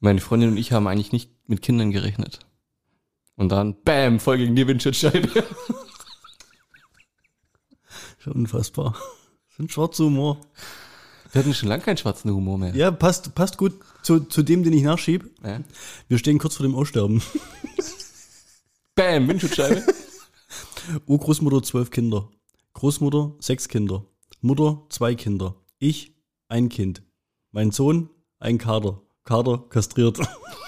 Meine Freundin und ich haben eigentlich nicht mit Kindern gerechnet. Und dann, bam, voll gegen die Windschutzscheibe. Schon unfassbar. Das ist ein schwarzer Humor. Wir hatten schon lange keinen schwarzen Humor mehr. Ja, passt gut zu dem, den ich nachschiebe. Ja. Wir stehen kurz vor dem Aussterben. Bam, Windschutzscheibe. Urgroßmutter 12 Kinder. Großmutter 6 Kinder. Mutter 2 Kinder. Ich 1 Kind. Mein Sohn ein Kater. Kater kastriert.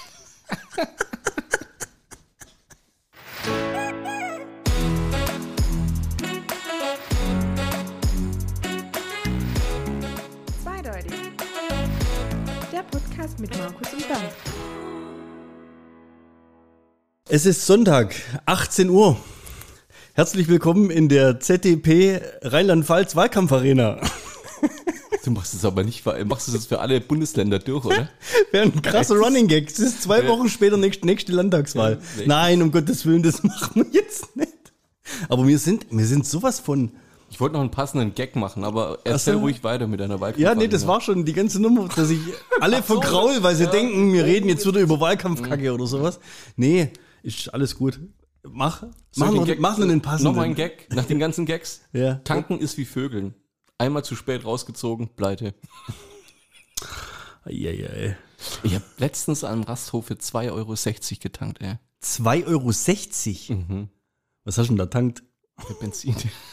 Zweideutig. Der Podcast mit Markus und Bernd. Es ist Sonntag, 18 Uhr. Herzlich willkommen in der ZDP Rheinland-Pfalz Wahlkampfarena. Du machst es aber nicht, machst du das für alle Bundesländer durch, oder? Wäre ein krasser Running Gag. Es ist 2 Wochen später nächste Landtagswahl. Ja, Nein, um Gottes Willen, das machen wir jetzt nicht. Aber wir sind sowas von... Ich wollte noch einen passenden Gag machen, aber erzähl ruhig weiter mit deiner Wahlkampf. Ja, nee, das war schon die ganze Nummer, dass ich alle vergraul, weil sie denken, wir reden jetzt wieder über Wahlkampfkacke oder sowas. Nee, ist alles gut. Mach einen passenden. Nochmal einen Gag, nach den ganzen Gags. Ja. Tanken ist wie Vögeln. Einmal zu spät rausgezogen, pleite. Eieiei. Ich habe letztens am Rasthof für 2,60 Euro getankt, ey. 2,60 Euro? Mhm. Was hast du denn da tankt? Für Benzin.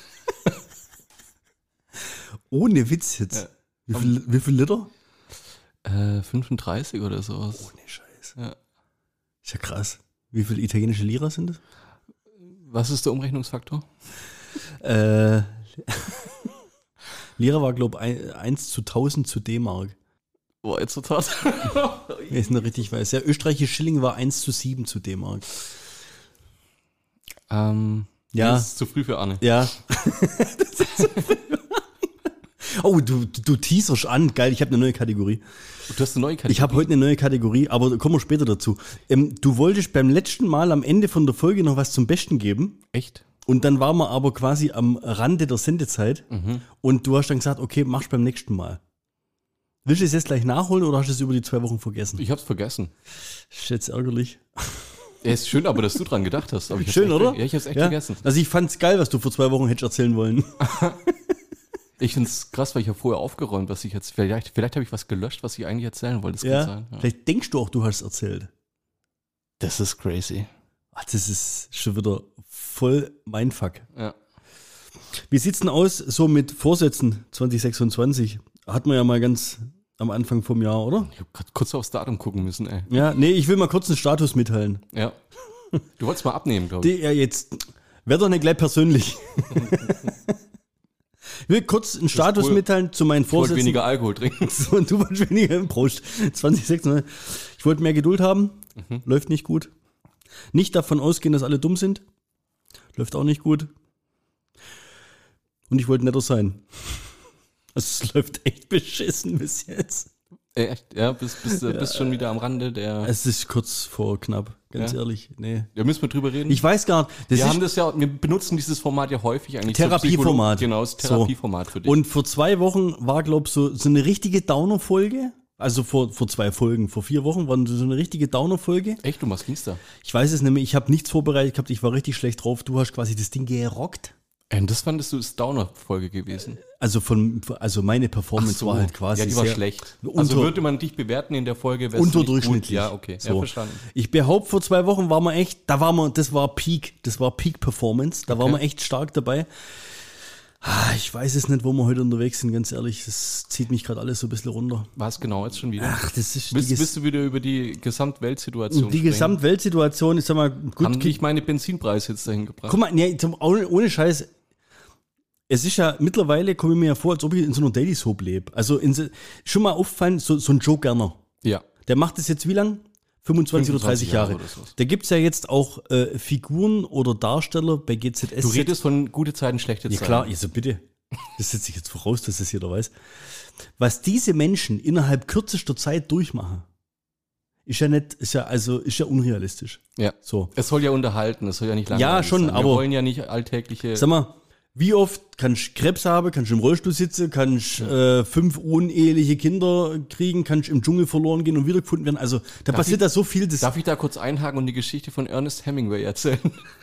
Ohne Witz jetzt. Ja. Wie viel Liter? 35 oder sowas. Ohne Scheiß. Ja. Ist ja krass. Wie viele italienische Lira sind das? Was ist der Umrechnungsfaktor? Lira war, glaube ich, 1 zu 1000 zu D-Mark. Boah, jetzt total. Wenn ich es noch richtig weiß. Ja, österreichische Schilling war 1 zu 7 zu D-Mark. Ja. Ja. Das ist zu früh für Anne. Ja. Oh, du teaserst an. Geil, ich habe eine neue Kategorie. Du hast eine neue Kategorie. Ich habe heute eine neue Kategorie, aber da kommen wir später dazu. Du wolltest beim letzten Mal am Ende von der Folge noch was zum Besten geben. Echt? Und dann waren wir aber quasi am Rande der Sendezeit. Und du hast dann gesagt, okay, machst beim nächsten Mal. Willst du es jetzt gleich nachholen oder hast du es über die 2 Wochen vergessen? Ich hab's vergessen. Ist jetzt ärgerlich. Ja, ist schön, aber dass du dran gedacht hast. Aber ich hab's Schön, echt, oder? Ja, ich hab's echt vergessen. Also ich fand's geil, was du vor 2 Wochen hättest erzählen wollen. Ich find's krass, weil ich habe vorher aufgeräumt, was ich jetzt, vielleicht habe ich was gelöscht, was ich eigentlich erzählen wollte. Das kann Ja. sein. Ja. Vielleicht denkst du auch, du hast es erzählt. Das ist crazy. Ach, das ist schon wieder voll mein Fuck. Ja. Wie sieht's denn aus so mit Vorsätzen 2026? Hatten wir ja mal ganz am Anfang vom Jahr, oder? Ich habe gerade kurz aufs Datum gucken müssen, ey. Ja, nee, ich will mal kurz einen Status mitteilen. Ja. Du wolltest mal abnehmen, glaube ich. Ja, jetzt, werd doch nicht gleich persönlich. Ich will kurz einen Status cool. mitteilen zu meinen Ich wollte Vorsätzen. weniger Alkohol trinken. So, und du wolltest weniger im Prost. 2026. Ich wollte mehr Geduld haben. Läuft nicht gut. Nicht davon ausgehen, dass alle dumm sind. Läuft auch nicht gut. Und ich wollte netter sein. Also es läuft echt beschissen bis jetzt. Echt? Ja, bist schon wieder am Rande der... Es ist kurz vor knapp, ganz Ja? ehrlich. Nee. Ja, müssen wir drüber reden? Ich weiß gar nicht. Wir benutzen dieses Format ja häufig eigentlich. zur Therapieformat. Genau, das Therapieformat für dich. Und vor 2 Wochen war, glaube ich, so eine richtige Downer-Folge. Also vor 2 Folgen, vor 4 Wochen war so eine richtige Downer-Folge. Echt, was ging's da? Ich weiß es nicht mehr, ich habe nichts vorbereitet gehabt, ich war richtig schlecht drauf. Du hast quasi das Ding gerockt. Das fandest du ist Downer-Folge gewesen. Also meine Performance war halt quasi Ja, die war sehr schlecht. Also würde man dich bewerten in der Folge, wär's nicht unterdurchschnittlich. gut. Ja, okay. Ja, So. verstanden. Ich behaupte, vor 2 Wochen waren wir echt, das war Peak Performance, da waren wir echt stark dabei. Ich weiß es nicht, wo wir heute unterwegs sind, ganz ehrlich, das zieht mich gerade alles so ein bisschen runter. Was genau jetzt schon wieder? Ach, das ist Willst du wieder über die Gesamtweltsituation die sprechen? Gesamtweltsituation, ich sag mal, gut. Haben dich meine Benzinpreise jetzt dahin gebracht? Guck mal, nee, ohne Scheiß, es ist ja, mittlerweile komme ich mir ja vor, als ob ich in so einer Daily Soap lebe. Also schon mal aufgefallen, so ein Joe Gerner. Ja. Der macht das jetzt wie lang? 25 oder 30 Jahre. oder sowas. Da gibt's ja jetzt auch Figuren oder Darsteller bei GZSZ. Du redest von gute Zeiten, schlechte Zeiten. Ja klar, also bitte. Das setze ich jetzt voraus, dass das jeder weiß. Was diese Menschen innerhalb kürzester Zeit durchmachen, ist ja unrealistisch. Ja. So. Es soll ja unterhalten, es soll ja nicht langweilig Ja, schon, sein. aber- Wir wollen ja nicht alltägliche... Sag mal, Wie oft kannst du Krebs haben, kannst du im Rollstuhl sitzen, kannst 5 uneheliche Kinder kriegen, kannst im Dschungel verloren gehen und wiedergefunden werden. Also da passiert da so viel. Darf ich da kurz einhaken und die Geschichte von Ernest Hemingway erzählen?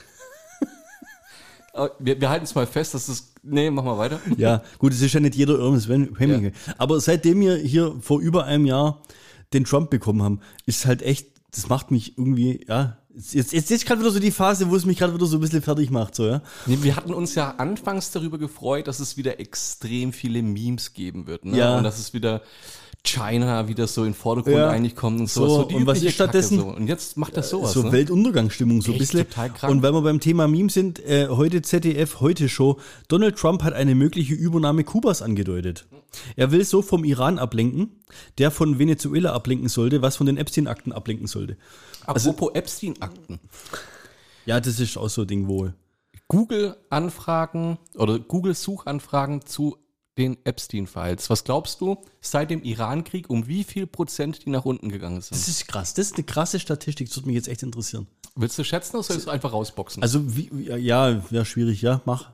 wir halten es mal fest, dass es... Nee, mach mal weiter. Ja, gut, es ist ja nicht jeder Ernest Hemingway. Ja. Aber seitdem wir hier vor über einem Jahr den Trump bekommen haben, ist halt echt, das macht mich irgendwie, ja... Jetzt ist gerade wieder so die Phase, wo es mich gerade wieder so ein bisschen fertig macht, so, ja. Nee, wir hatten uns ja anfangs darüber gefreut, dass es wieder extrem viele Memes geben wird, ne? Ja. Und dass es wieder China wieder so in den Vordergrund eigentlich kommt und sowas. So, und was ist stattdessen? So. Und jetzt macht das sowas, so ne? Weltuntergangsstimmung, so ein Echt bisschen. total krank. Und weil wir beim Thema Memes sind, heute ZDF, heute Show, Donald Trump hat eine mögliche Übernahme Kubas angedeutet. Er will so vom Iran ablenken, der von Venezuela ablenken sollte, was von den Epstein-Akten ablenken sollte. Apropos Epstein-Akten. Ja, das ist auch so ein Ding wohl. Google-Anfragen oder Google-Suchanfragen zu den Epstein-Files. Was glaubst du, seit dem Iran-Krieg, um wie viel Prozent die nach unten gegangen sind? Das ist krass. Das ist eine krasse Statistik. Das würde mich jetzt echt interessieren. Willst du schätzen oder sollst du einfach rausboxen? Also, ja, schwierig. Ja, mach.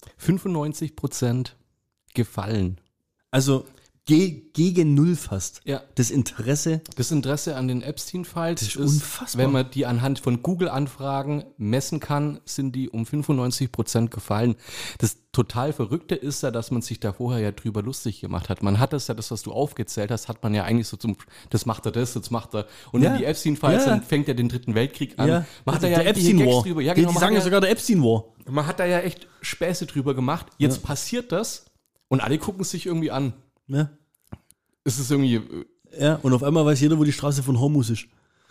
95% gefallen. Also, gegen null fast. Ja. Das Interesse an den Epstein-Files ist unfassbar. Wenn man die anhand von Google-Anfragen messen kann, sind die um 95% gefallen. Das total Verrückte ist ja, dass man sich da vorher ja drüber lustig gemacht hat. Man hat das ja, das, was du aufgezählt hast, hat man ja eigentlich so das macht er das, jetzt macht er. Und in die Epstein-Files, dann fängt er den Dritten Weltkrieg an. Ja. Man hat da ja der Epstein-War. drüber. Ja, genau, die sagen ja sogar der Epstein-War. Man hat da ja echt Späße drüber gemacht. Jetzt passiert das und alle gucken es sich irgendwie an. Ja. Es ist irgendwie... Ja, und auf einmal weiß jeder, wo die Straße von Hormuz ist.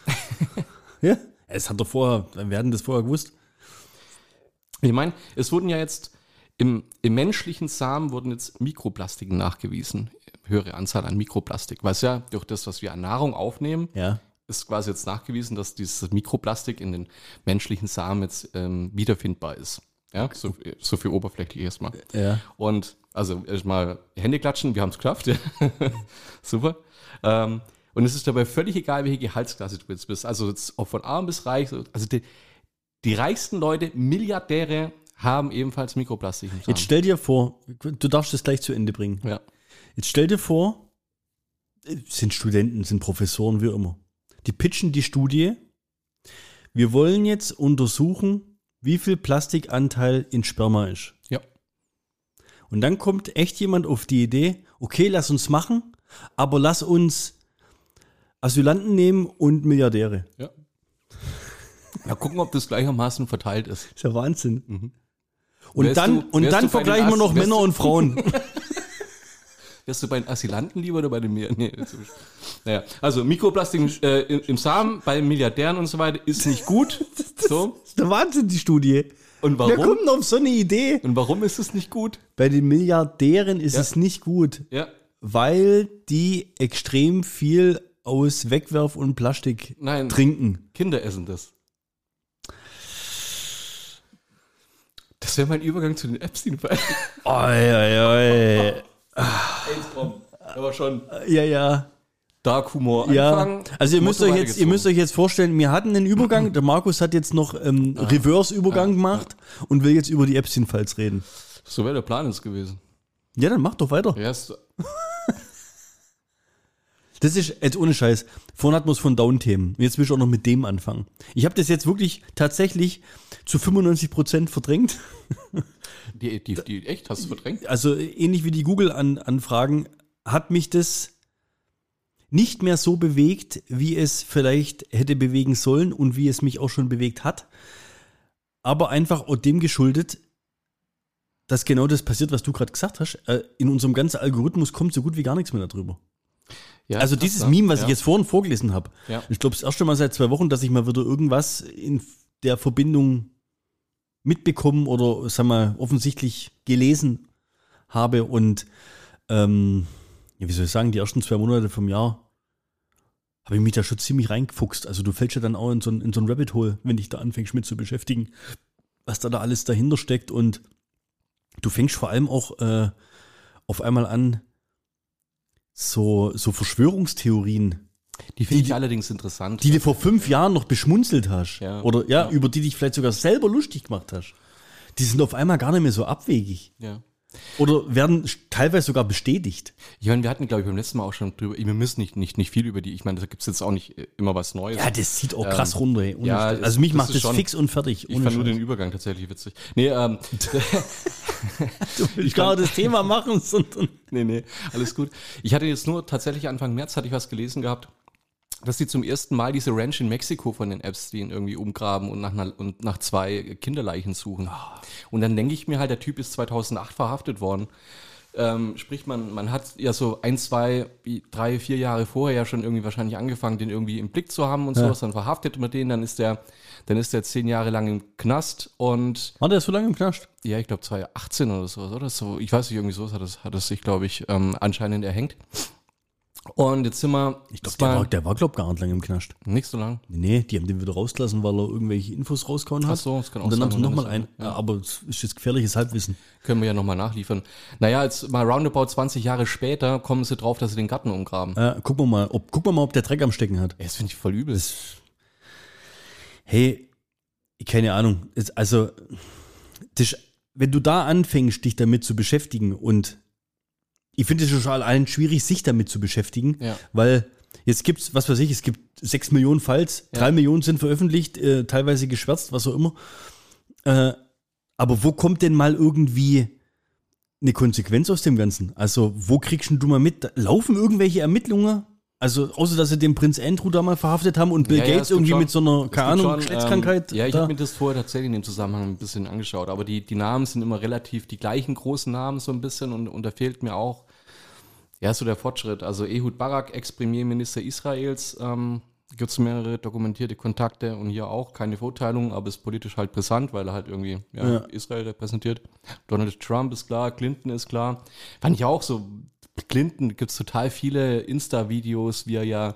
Ja, es hat doch vorher, wir hatten das vorher gewusst. Ich meine, es wurden ja jetzt im menschlichen Samen wurden jetzt Mikroplastiken nachgewiesen. Höhere Anzahl an Mikroplastik. Was ja durch das, was wir an Nahrung aufnehmen, ist quasi jetzt nachgewiesen, dass dieses Mikroplastik in den menschlichen Samen jetzt wiederfindbar ist. Ja, so viel oberflächlich erstmal. Ja. Und also erstmal Hände klatschen, wir haben es geschafft. Super. Und es ist dabei völlig egal, welche Gehaltsklasse du jetzt bist. Also jetzt auch von arm bis reich. Also die reichsten Leute, Milliardäre, haben ebenfalls Mikroplastik im Samen. Jetzt stell dir vor, du darfst das gleich zu Ende bringen. Ja. Jetzt stell dir vor, sind Studenten, sind Professoren, wie immer. Die pitchen die Studie. Wir wollen jetzt untersuchen, wie viel Plastikanteil in Sperma ist. Ja. Und dann kommt echt jemand auf die Idee, okay, lass uns machen, aber lass uns Asylanten nehmen und Milliardäre. Ja. Ja, gucken, ob das gleichermaßen verteilt ist. Das ist ja Wahnsinn. Mhm. Und dann vergleichen wir noch Männer und Frauen. Wärst du bei den Asylanten lieber oder bei den Milliardären? Naja, also Mikroplastik im Samen bei Milliardären und so weiter ist nicht gut. So. Das ist der Wahnsinn, die Studie. Und warum? Wer kommt denn auf so eine Idee? Und warum ist es nicht gut? Bei den Milliardären ist es nicht gut. Ja. Weil die extrem viel aus Wegwerf- und Plastik trinken. Kinder essen das. Das wäre mein Übergang zu den Epstein-Fällen. Oi. Aber schon Ja. Dark Humor anfangen. Also ihr müsst euch jetzt vorstellen, wir hatten einen Übergang, der Markus hat jetzt noch Reverse-Übergang gemacht und will jetzt über die Epstein-Files reden. So wäre der Plan jetzt gewesen. Ja, dann mach doch weiter. Ja, das ist jetzt ohne Scheiß. Vorhin hatten wir es von Down-Themen. Jetzt will ich auch noch mit dem anfangen. Ich habe das jetzt wirklich tatsächlich zu 95% verdrängt. Die echt, hast du verdrängt? Also ähnlich wie die Google-Anfragen hat mich das nicht mehr so bewegt, wie es vielleicht hätte bewegen sollen und wie es mich auch schon bewegt hat. Aber einfach auch dem geschuldet, dass genau das passiert, was du gerade gesagt hast. In unserem ganzen Algorithmus kommt so gut wie gar nichts mehr darüber. Ja, also dieses Meme, was ich jetzt vorhin vorgelesen habe. Ja. Ich glaube, das erste Mal seit 2 Wochen, dass ich mal wieder irgendwas in der Verbindung mitbekommen oder, sag mal, offensichtlich gelesen habe. Und wie soll ich sagen, die ersten 2 Monate vom Jahr habe ich mich da schon ziemlich reingefuchst. Also du fällst ja dann auch in so ein Rabbit Hole, wenn dich da anfängst mit zu beschäftigen, was da alles dahinter steckt. Und du fängst vor allem auch auf einmal an, so Verschwörungstheorien. Die finde ich allerdings interessant. Die du vor 5 Jahren noch beschmunzelt hast. Ja. Oder über die dich vielleicht sogar selber lustig gemacht hast. die sind auf einmal gar nicht mehr so abwegig. Ja. Oder werden teilweise sogar bestätigt. Ich meine, wir hatten, glaube ich, beim letzten Mal auch schon drüber, wir müssen nicht viel über die, ich meine, da gibt es jetzt auch nicht immer was Neues. Ja, das zieht auch krass runter. Ey, ja, also mich macht das schon, fix und fertig. Ich fand nur den Übergang tatsächlich witzig. Nee, du willst gar nicht das Thema machen, sondern... Nee, alles gut. Ich hatte jetzt nur tatsächlich Anfang März hatte ich was gelesen gehabt, dass die zum ersten Mal diese Ranch in Mexiko von den Epstein irgendwie umgraben und nach 2 Kinderleichen suchen. Und dann denke ich mir halt, der Typ ist 2008 verhaftet worden. Sprich, man hat ja so 1, 2, 3, 4 Jahre vorher ja schon irgendwie wahrscheinlich angefangen, den irgendwie im Blick zu haben und sowas. Dann verhaftet man den, dann ist der 10 Jahre lang im Knast und... War der so lange im Knast? Ja, ich glaube 2018 oder sowas, oder so. Ich weiß nicht, irgendwie so hat es sich, glaube ich, anscheinend erhängt. Und jetzt sind wir... Ich glaube, der war glaube ich, gar nicht lange im Knast. Nicht so lang? Nee, die haben den wieder rausgelassen, weil er irgendwelche Infos rausgehauen hat. Ach so, das kann auch und dann sein. haben sie nochmal ein. Ja. Aber es ist jetzt gefährliches Halbwissen. Können wir ja nochmal nachliefern. Naja, jetzt mal roundabout 20 Jahre später kommen sie drauf, dass sie den Garten umgraben. Gucken wir mal, ob der Dreck am Stecken hat. Das finde ich voll übel. Hey, keine Ahnung. Also, wenn du da anfängst, dich damit zu beschäftigen und ich finde es schon allein schwierig, sich damit zu beschäftigen, weil jetzt gibt's, was weiß ich, es gibt 6 Millionen Falls, 3 Millionen sind veröffentlicht, teilweise geschwärzt, was auch immer. Aber wo kommt denn mal irgendwie eine Konsequenz aus dem Ganzen? Also, wo kriegst du mal mit? Laufen irgendwelche Ermittlungen? Also, außer dass sie den Prinz Andrew da mal verhaftet haben und Bill Gates irgendwie schon, mit so einer, keine Ahnung, Geschlechtskrankheit. Ja, ich habe mir das vorher tatsächlich in dem Zusammenhang ein bisschen angeschaut. Aber die Namen sind immer relativ die gleichen großen Namen so ein bisschen und da fehlt mir auch, ja, so der Fortschritt. Also Ehud Barak, Ex-Premierminister Israels, gibt es mehrere dokumentierte Kontakte und hier auch keine Verurteilung, aber ist politisch halt brisant, weil er halt irgendwie Israel repräsentiert. Donald Trump ist klar, Clinton ist klar. Fand ich auch so, Clinton gibt es total viele Insta-Videos, wie er ja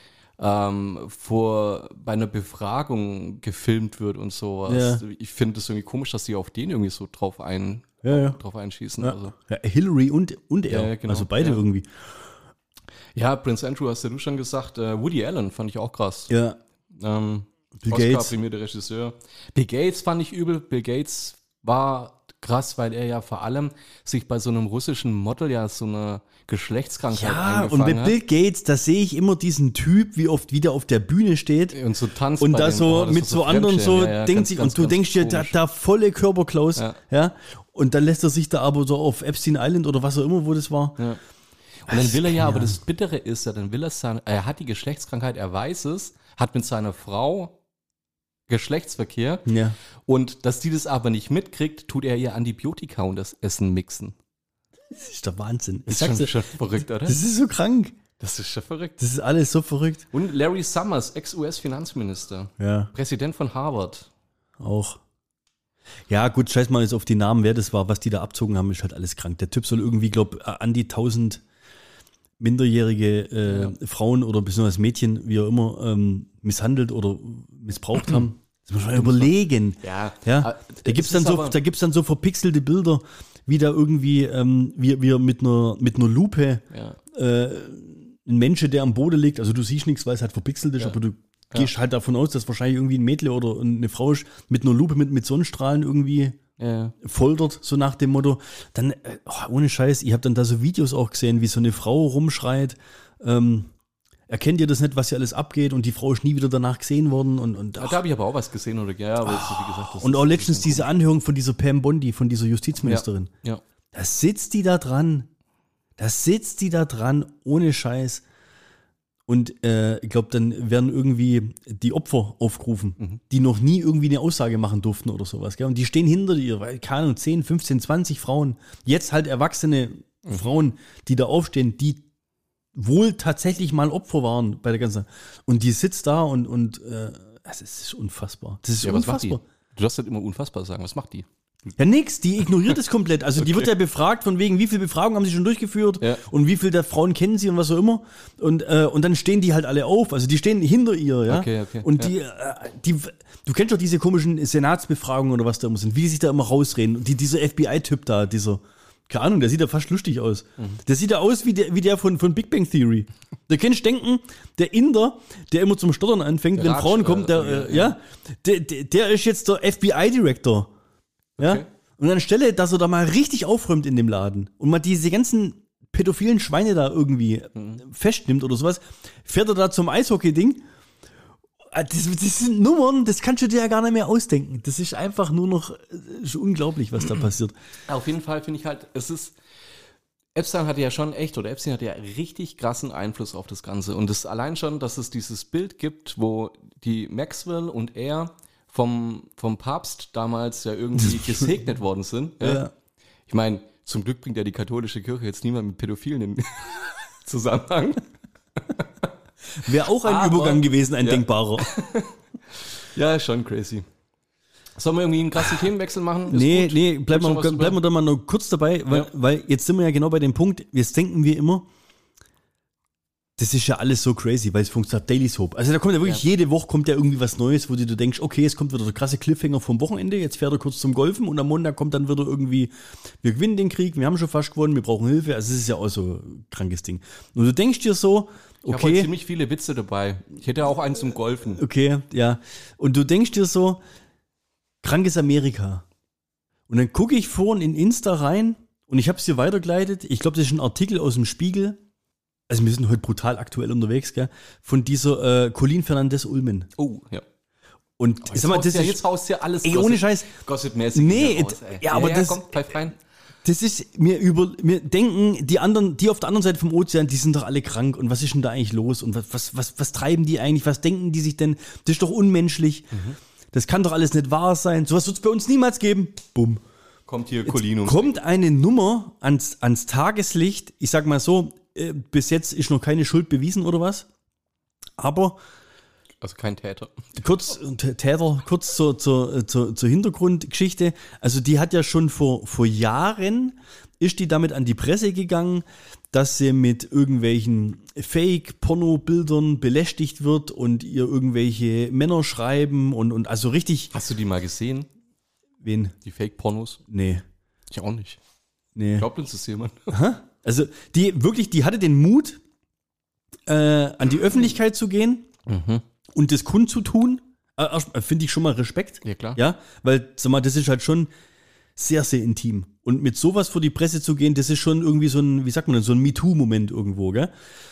bei einer Befragung gefilmt wird und sowas. Ja. Ich finde es irgendwie komisch, dass sie auf den irgendwie so drauf einschießen. Ja. Also. Ja, Hillary und er, ja, genau. Also beide irgendwie. Ja, Prince Andrew hast ja du schon gesagt. Woody Allen fand ich auch krass. Ja. Bill Gates. Prämierte Regisseur. Bill Gates fand ich übel. Bill Gates war krass, weil er ja vor allem sich bei so einem russischen Model ja so eine Geschlechtskrankheit eingefangen und mit Bill Gates, da sehe ich immer diesen Typ, wie oft wieder auf der Bühne steht und so tanzt und da so mit so anderen so denkt sich und du denkst dir, da volle Körperklaus, ja, und dann lässt er sich da aber so auf Epstein Island oder was auch immer, wo das war. Ja. Und dann will er aber das Bittere ist ja, dann will er hat die Geschlechtskrankheit, er weiß es, hat mit seiner Frau Geschlechtsverkehr und dass die das aber nicht mitkriegt, tut er ihr Antibiotika und das Essen mixen. Das ist der Wahnsinn. Das ist schon verrückt, oder? Das ist so krank. Das ist schon verrückt. Das ist alles so verrückt. Und Larry Summers, Ex-US-Finanzminister. Ja. Präsident von Harvard. Auch. Ja, gut, scheiß mal jetzt auf die Namen, wer das war, was die da abzogen haben, ist halt alles krank. Der Typ soll irgendwie, an die 1000 minderjährige Frauen oder beziehungsweise Mädchen, wie auch immer, misshandelt oder missbraucht haben. Das muss man mal überlegen. Ja. Da gibt's dann so verpixelte Bilder, wie da irgendwie, wie er mit einer Lupe ein Mensch, der am Boden liegt, also du siehst nichts, weil es halt verpixelt ist, aber du gehst halt davon aus, dass wahrscheinlich irgendwie ein Mädel oder eine Frau ist, mit einer Lupe, mit Sonnenstrahlen irgendwie foltert, so nach dem Motto. Dann, ohne Scheiß, ich habe dann da so Videos auch gesehen, wie so eine Frau rumschreit, erkennt ihr das nicht, was hier alles abgeht und die Frau ist nie wieder danach gesehen worden und da habe ich aber auch was gesehen oder aber wie gesagt, das und auch letztens diese Anhörung von dieser Pam Bondi, von dieser Justizministerin. Ja. Da sitzt die da dran, ohne Scheiß. Und ich glaube, dann werden irgendwie die Opfer aufgerufen, die noch nie irgendwie eine Aussage machen durften oder sowas. Gell? Und die stehen hinter ihr, weil, keine Ahnung, 10, 15, 20 Frauen, jetzt halt erwachsene Frauen, die da aufstehen, die wohl tatsächlich mal Opfer waren bei der ganzen. Und die sitzt da und es ist unfassbar. Das ist unfassbar. Was macht die? Du darfst halt immer unfassbar sagen. Was macht die? Ja, nix, die ignoriert es komplett. Also die wird ja befragt, von wegen, wie viele Befragungen haben sie schon durchgeführt und wie viele der Frauen kennen sie und was auch immer. Und dann stehen die halt alle auf. Also die stehen hinter ihr, ja. Okay. Und du kennst doch diese komischen Senatsbefragungen oder was da immer sind, wie die sich da immer rausreden. Und dieser FBI-Typ da, keine Ahnung, der sieht ja fast lustig aus. Der sieht ja aus wie der von Big Bang Theory. Da kannst du denken, der Inder, der immer zum Stottern anfängt, wenn Frauen kommen, der ist jetzt der FBI-Director. Ja? Okay. Und anstelle, dass er da mal richtig aufräumt in dem Laden und mal diese ganzen pädophilen Schweine da irgendwie festnimmt oder sowas, fährt er da zum Eishockey-Ding. Das sind Nummern, das kannst du dir ja gar nicht mehr ausdenken. Das ist einfach nur noch ist unglaublich, was da passiert. Auf jeden Fall finde ich halt, Epstein hatte ja richtig krassen Einfluss auf das Ganze. Und das allein schon, dass es dieses Bild gibt, wo die Maxwell und er vom Papst damals ja irgendwie gesegnet worden sind. Ja. Ich meine, zum Glück bringt ja die katholische Kirche jetzt niemand mit Pädophilen in Zusammenhang. Wäre auch ein Übergang gewesen, ein denkbarer. Ja, schon crazy. Sollen wir irgendwie einen krassen Themenwechsel machen? Nee, bleiben wir da mal noch kurz dabei, weil jetzt sind wir ja genau bei dem Punkt, jetzt denken wir immer, das ist ja alles so crazy, weil es funktioniert Daily Soap. Also da kommt ja wirklich jede Woche kommt ja irgendwie was Neues, wo du denkst, okay, es kommt wieder der krasse Cliffhanger vom Wochenende, jetzt fährt er kurz zum Golfen und am Montag kommt dann wieder irgendwie, wir gewinnen den Krieg, wir haben schon fast gewonnen, wir brauchen Hilfe. Also es ist ja auch so ein krankes Ding. Und du denkst dir so, okay. Ich habe ziemlich viele Witze dabei. Ich hätte auch einen zum Golfen. Okay, ja. Und du denkst dir so, krankes Amerika. Und dann gucke ich vorhin in Insta rein und ich habe es dir weitergeleitet. Ich glaube, das ist ein Artikel aus dem Spiegel. Also wir sind heute brutal aktuell unterwegs, gell? Von dieser Colleen Fernandez-Ulmen. Oh, ja. Und ich sag mal, das ist jetzt haust ja alles ohne Scheiß. Gossip-mäßig. Nee, raus, ja, aber das kommt gleich rein. Das ist wir denken, die anderen, die auf der anderen Seite vom Ozean, die sind doch alle krank und was ist denn da eigentlich los und was treiben die eigentlich? Was denken die sich denn? Das ist doch unmenschlich. Das kann doch alles nicht wahr sein. Sowas wird es bei uns niemals geben. Bumm. Kommt hier Colleen kommt eine Nummer ans Tageslicht. Ich sag mal so, bis jetzt ist noch keine Schuld bewiesen oder was. Aber also kein Täter. Kurz zur Hintergrundgeschichte. Also die hat ja schon vor Jahren, ist die damit an die Presse gegangen, dass sie mit irgendwelchen Fake-Porno-Bildern belästigt wird und ihr irgendwelche Männer schreiben und also richtig. Hast du die mal gesehen? Wen? Die Fake-Pornos? Nee. Ich auch nicht. Nee. Glaubt uns das jemand? Also die hatte den Mut, an die Öffentlichkeit zu gehen. Und das kundzutun, finde ich schon mal Respekt. Ja, klar. Ja, weil, sag mal, das ist halt schon sehr, sehr intim. Und mit sowas vor die Presse zu gehen, das ist schon irgendwie so ein, wie sagt man denn, so ein MeToo-Moment irgendwo, gell?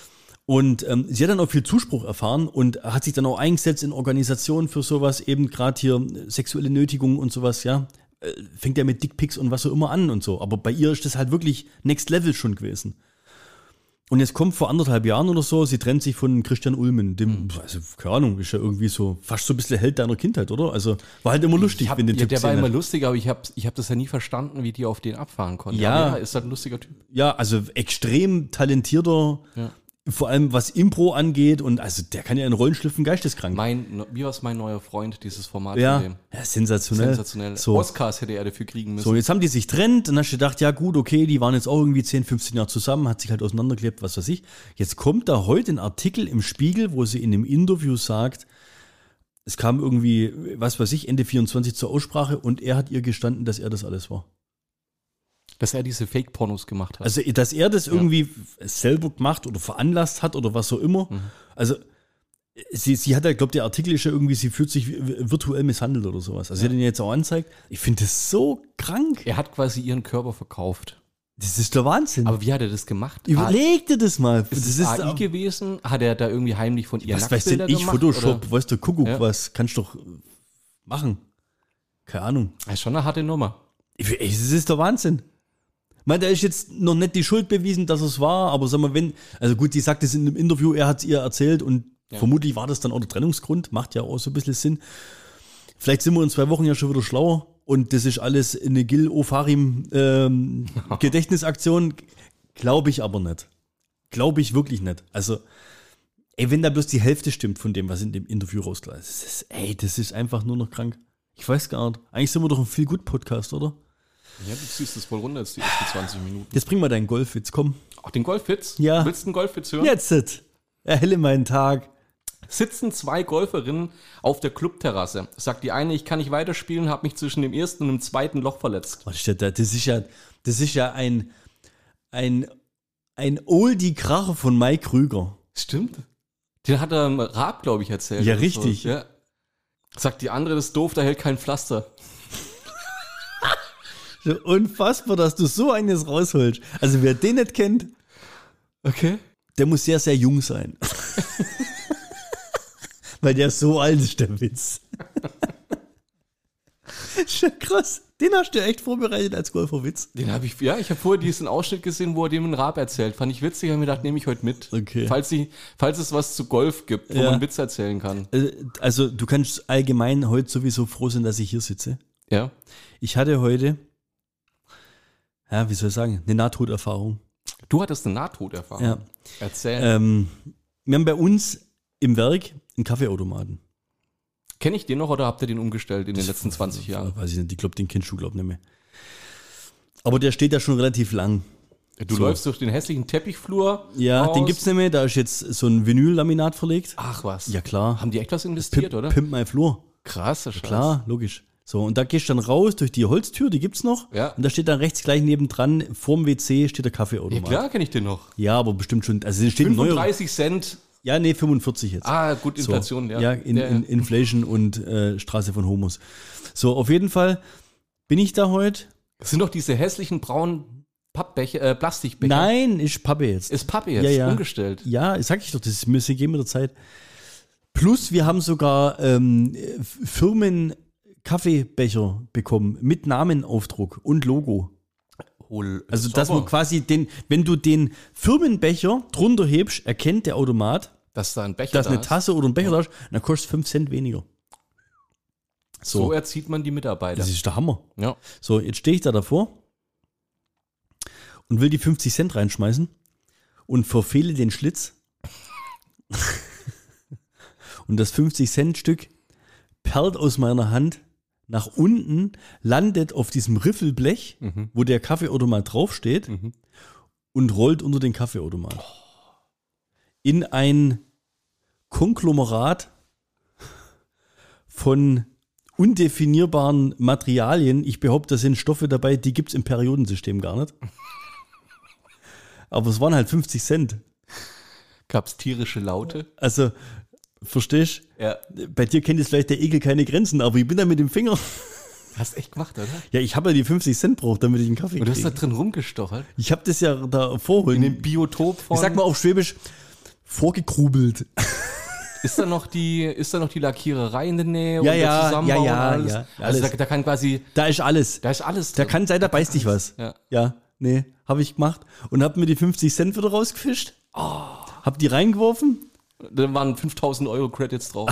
Und sie hat dann auch viel Zuspruch erfahren und hat sich dann auch eingesetzt in Organisationen für sowas, eben gerade hier sexuelle Nötigung und sowas, ja. Fängt ja mit Dickpics und was auch immer an und so. Aber bei ihr ist das halt wirklich Next Level schon gewesen. Und jetzt kommt vor 1,5 Jahren oder so, sie trennt sich von Christian Ulmen, dem, also keine Ahnung, ist ja irgendwie so, fast so ein bisschen Held deiner Kindheit, oder? Also war halt immer lustig, wenn den Typ der war immer lustig, aber ich hab das ja nie verstanden, wie die auf den abfahren konnten. Ja, ist halt ein lustiger Typ. Ja, also extrem talentierter, vor allem was Impro angeht und also der kann ja in Rollen schlüpfen, geisteskrank. Wie war mein neuer Freund, dieses Format ja, von dem? Ja, sensationell. So. Oscars hätte er dafür kriegen müssen. So, jetzt haben die sich trennt und dann hast du gedacht, ja gut, okay, die waren jetzt auch irgendwie 10, 15 Jahre zusammen, hat sich halt auseinandergelebt, was weiß ich. Jetzt kommt da heute ein Artikel im Spiegel, wo sie in einem Interview sagt, es kam irgendwie, was weiß ich, Ende 24 zur Aussprache und er hat ihr gestanden, dass er das alles war. Dass er diese Fake-Pornos gemacht hat. Also, dass er das irgendwie selber gemacht oder veranlasst hat oder was auch immer. Also, sie hat ja, glaube der Artikel ist ja irgendwie, sie fühlt sich virtuell misshandelt oder sowas. Also, sie hat ihn jetzt auch angezeigt. Ich finde das so krank. Er hat quasi ihren Körper verkauft. Das ist der Wahnsinn. Aber wie hat er das gemacht? Überleg dir das mal. Ist das AI gewesen? Hat er da irgendwie heimlich von ihr Nacktbilder gemacht? Photoshop, weißt du, Kuckuck, was kannst du doch machen? Keine Ahnung. Das ist schon eine harte Nummer. Das ist der Wahnsinn. Ich meine, da ist jetzt noch nicht die Schuld bewiesen, dass es war, aber sag mal, also gut, die sagt es in einem Interview, er hat es ihr erzählt und vermutlich war das dann auch der Trennungsgrund, macht ja auch so ein bisschen Sinn. Vielleicht sind wir in 2 Wochen ja schon wieder schlauer und das ist alles eine Gil Ofarim Gedächtnisaktion, glaube ich aber nicht. Glaube ich wirklich nicht. Also, wenn da bloß die Hälfte stimmt von dem, was in dem Interview rauskommt, das ist einfach nur noch krank. Ich weiß gar nicht. Eigentlich sind wir doch ein Feel-Good-Podcast, oder? Ja, du ziehst das voll runter jetzt die ersten 20 Minuten. Jetzt bring mal deinen Golfwitz, komm. Ach, den Golfwitz? Ja. Willst du einen Golfwitz hören? Jetzt. Erhelle meinen Tag. Sitzen 2 Golferinnen auf der Clubterrasse. Sagt die eine, ich kann nicht weiterspielen, habe mich zwischen dem ersten und dem zweiten Loch verletzt. Was steht da? Das ist ja ein Oldie-Kracher von Mike Krüger. Stimmt. Den hat er im Raab, glaube ich, erzählt. Ja, richtig. So. Ja. Sagt die andere, das ist doof, da hält kein Pflaster. Unfassbar, dass du so eines rausholst. Also wer den nicht kennt, Okay. der muss sehr, sehr jung sein. Weil der so alt ist, der Witz. Schon krass. Den hast du echt vorbereitet als Golferwitz. Den habe ich, ja, ich habe vorher diesen Ausschnitt gesehen, wo er dem einen Rap erzählt. Fand ich witzig, habe mir gedacht, nehme ich heute mit. Okay. Falls es was zu Golf gibt, wo man einen Witz erzählen kann. Also du kannst allgemein heute sowieso froh sein, dass ich hier sitze. Ja. Ich hatte heute, ja, wie soll ich sagen, eine Nahtoderfahrung. Du hattest eine Nahtoderfahrung. Ja. Erzähl. Wir haben bei uns im Werk einen Kaffeeautomaten. Kenne ich den noch oder habt ihr den umgestellt in den letzten 20 Jahren? Weiß ich nicht, ich glaube, den kennst du, glaube ich, nicht mehr. Aber der steht ja schon relativ lang. Du läufst durch den hässlichen Teppichflur. Ja, raus. den gibt's nicht mehr, da ist jetzt so ein Vinyl-Laminat verlegt. Ach was. Ja, klar. Haben die echt was investiert, oder? Pimp my Flur. Krasser Scheiß. Klar, logisch. So, und da gehst du dann raus durch die Holztür, die gibt's noch. Ja. Und da steht dann rechts gleich nebendran, vorm WC steht der Kaffeeautomat. Ja klar, kenne ich den noch. Ja, aber bestimmt schon, also steht ein neuer. 35 Cent. Ja, nee, 45 jetzt. Ah, gut, Inflation, so, ja. Ja, Inflation und Straße von Homos. So, auf jeden Fall bin ich da heute. Das sind doch diese hässlichen braunen Pappbecher, Plastikbecher. Nein, ist Pappe jetzt. Ist Pappe jetzt umgestellt. Ja, sag ich doch, das ist mir geben mit der Zeit. Plus, wir haben sogar Firmen-Kaffeebecher bekommen mit Namenaufdruck und Logo. Also, dass man quasi wenn du den Firmenbecher drunter hebst, erkennt der Automat, dass da ein Becher dass da eine ist. Tasse oder ein Becher da ist, dann kostet 5 Cent weniger. So erzieht man die Mitarbeiter. Das ist der Hammer. Ja. So, jetzt stehe ich da davor und will die 50 Cent reinschmeißen und verfehle den Schlitz. Und das 50-Cent-Stück perlt aus meiner Hand nach unten, landet auf diesem Riffelblech, wo der Kaffeeautomat draufsteht und rollt unter den Kaffeeautomat. In ein Konglomerat von undefinierbaren Materialien. Ich behaupte, da sind Stoffe dabei, die gibt es im Periodensystem gar nicht. Aber es waren halt 50 Cent. Gab es tierische Laute? Also, verstehst du? Ja. Bei dir kennt jetzt vielleicht der Ekel keine Grenzen, aber ich bin da mit dem Finger. Hast echt gemacht, oder? Ja, ich habe ja die 50 Cent braucht, damit ich einen Kaffee Und du hast da kriege. drin rumgestochert? Ich habe das ja da vorholen. In dem Biotop von... Ich sag mal auf Schwäbisch, vorgekrubelt. Ist da noch die Lackiererei in der Nähe? Ja, und der ja, Zusammenbau ja, und alles? ja, Also alles. da kann quasi... Da ist alles. Da ist alles Da drin. kann sein, da beißt dich was. Ja. Ja, nee, habe ich gemacht. Und habe mir die 50 Cent wieder rausgefischt. Hab die reingeworfen. Da waren 5.000 Euro Credits drauf.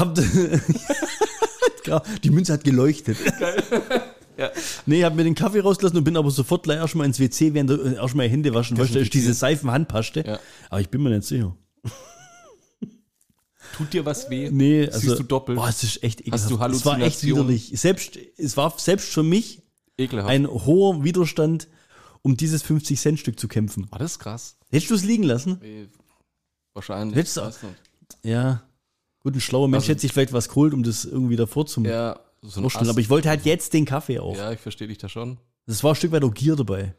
Die Münze hat geleuchtet. Geil. Ja. Nee, hab mir den Kaffee rausgelassen und bin aber sofort gleich erstmal ins WC, während erstmal Hände waschen. Weißt du, da ist diese Seifenhandpaste. Ja. Aber ich bin mir nicht sicher. Tut dir was weh? Nee, also. Siehst du doppelt? Boah, es ist echt ekelhaft. Hast du Es war echt Halluzinationen? widerlich. Es war selbst für mich Ekelhaft. ein hoher Widerstand, um dieses 50-Cent-Stück zu kämpfen. War das krass? Hättest du es liegen lassen? Wahrscheinlich. Hättest du- Weiß nicht. Ja. Gut, ein schlauer Mensch Also- hätte sich vielleicht was geholt, um das irgendwie davor zu Ja, so ein vorstellen. Aber ich wollte halt jetzt den Kaffee auch. Ja, ich verstehe dich da schon. Das war ein Stück weit auch Gier dabei.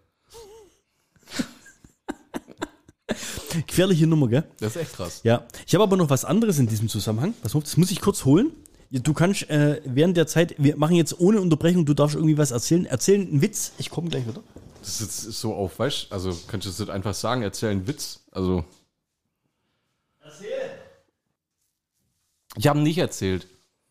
Gefährliche Nummer, gell? Das ist echt krass. Ja. Ich habe aber noch was anderes in diesem Zusammenhang. Pass auf, das muss ich kurz holen. Du kannst während der Zeit, wir machen jetzt ohne Unterbrechung, du darfst irgendwie was erzählen. Erzähl einen Witz. Ich komme gleich wieder. Das ist jetzt so auf, weißt du, also kannst du das nicht einfach sagen, erzähl einen Witz. Also. Erzähl! Ich habe ihn nicht erzählt.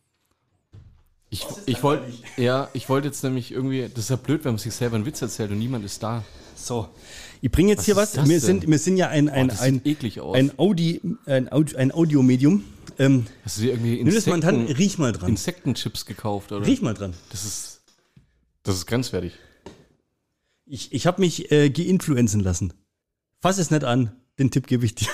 Ich wollte jetzt nämlich irgendwie, das ist ja blöd, wenn man sich selber einen Witz erzählt und niemand ist da. So. Ich bringe jetzt hier was. ist das Wir denn? sind ja Das sieht eklig aus. ein Audiomedium. Hast du dir irgendwie Nimm das mal in die Hand, riech mal dran. Insektenchips gekauft, oder? Riech mal dran. Das ist grenzwertig. Ich habe mich geinfluenzen lassen. Fass es nicht an. Den Tipp gebe ich dir.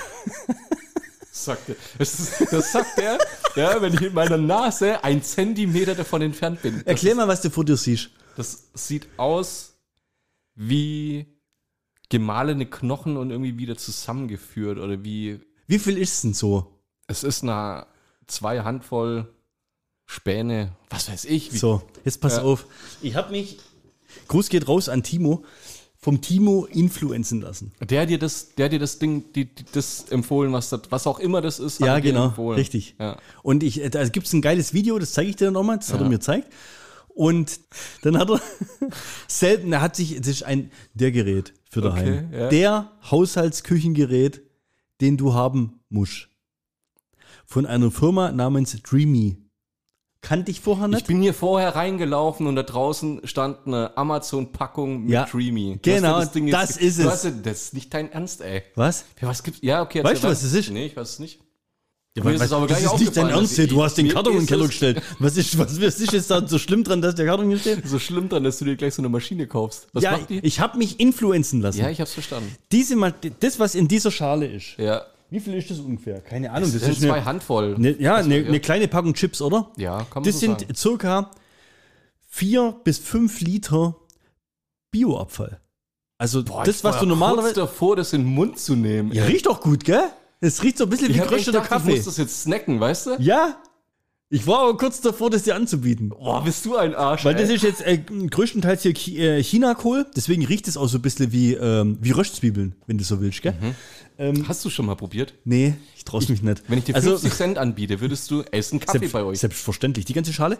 Das sagt er, ja, wenn ich mit meiner Nase 1 Zentimeter davon entfernt bin. Erklär mal, was du vor dir siehst. Das sieht aus wie gemahlene Knochen und irgendwie wieder zusammengeführt oder wie. Wie viel ist es denn so? Es ist 2 Handvoll Späne, was weiß ich. Wie, So, jetzt pass Ja. auf. Ich habe mich, Gruß geht raus an Timo, vom Timo influenzen lassen. Der hat dir das Ding, das empfohlen, was auch immer das ist. hat Ja, er dir genau, empfohlen. richtig. Ja. Und da gibt es ein geiles Video, das zeige ich dir nochmal, das hat er mir gezeigt. Und dann hat er selten, das ist der Gerät für daheim. Okay, ja. Der Haushaltsküchengerät, den du haben musst. Von einer Firma namens Dreamy. Kannte ich vorher nicht. Ich bin hier vorher reingelaufen und da draußen stand eine Amazon-Packung mit Dreamy. Genau, das ist es. Das ist nicht dein Ernst, ey. Was? Ja, was gibt's? Ja, okay. Weißt du, was das ist? Nee, ich weiß es nicht. Ja, Mir ist es aber gleich das ist nicht dein aufgefallen, Ernst, dass du hast den mir Karton in den ist Keller es- gestellt. Was ist jetzt da so schlimm dran, dass der Karton hier steht? So schlimm dran, dass du dir gleich so eine Maschine kaufst. Was Ja, macht die? ich habe mich influenzen lassen. Ja, ich hab's verstanden. Das, was in dieser Schale ist. Ja. Wie viel ist das ungefähr? Keine Ahnung. Das sind zwei Handvoll. Eine kleine Packung Chips, oder? Ja, kann man Das so sind sagen. circa 4 bis 5 Liter Bioabfall. Also das, was du kurz normalerweise... davor, das in den Mund zu nehmen. Ja, riecht doch gut, gell? Es riecht so ein bisschen wie hab echt gerösteter gedacht, Kaffee. Ich muss das jetzt snacken, weißt du? Ja, ich war aber kurz davor, das dir anzubieten. Boah, bist du ein Arsch, Weil das ey. ist jetzt größtenteils hier Chinakohl, deswegen riecht es auch so ein bisschen wie Röstzwiebeln, wenn du so willst, gell? Hast du schon mal probiert? Nee, ich trau's mich nicht. Wenn ich dir 50 Cent anbiete, würdest du essen Kaffee bei euch? Selbstverständlich. Die ganze Schale?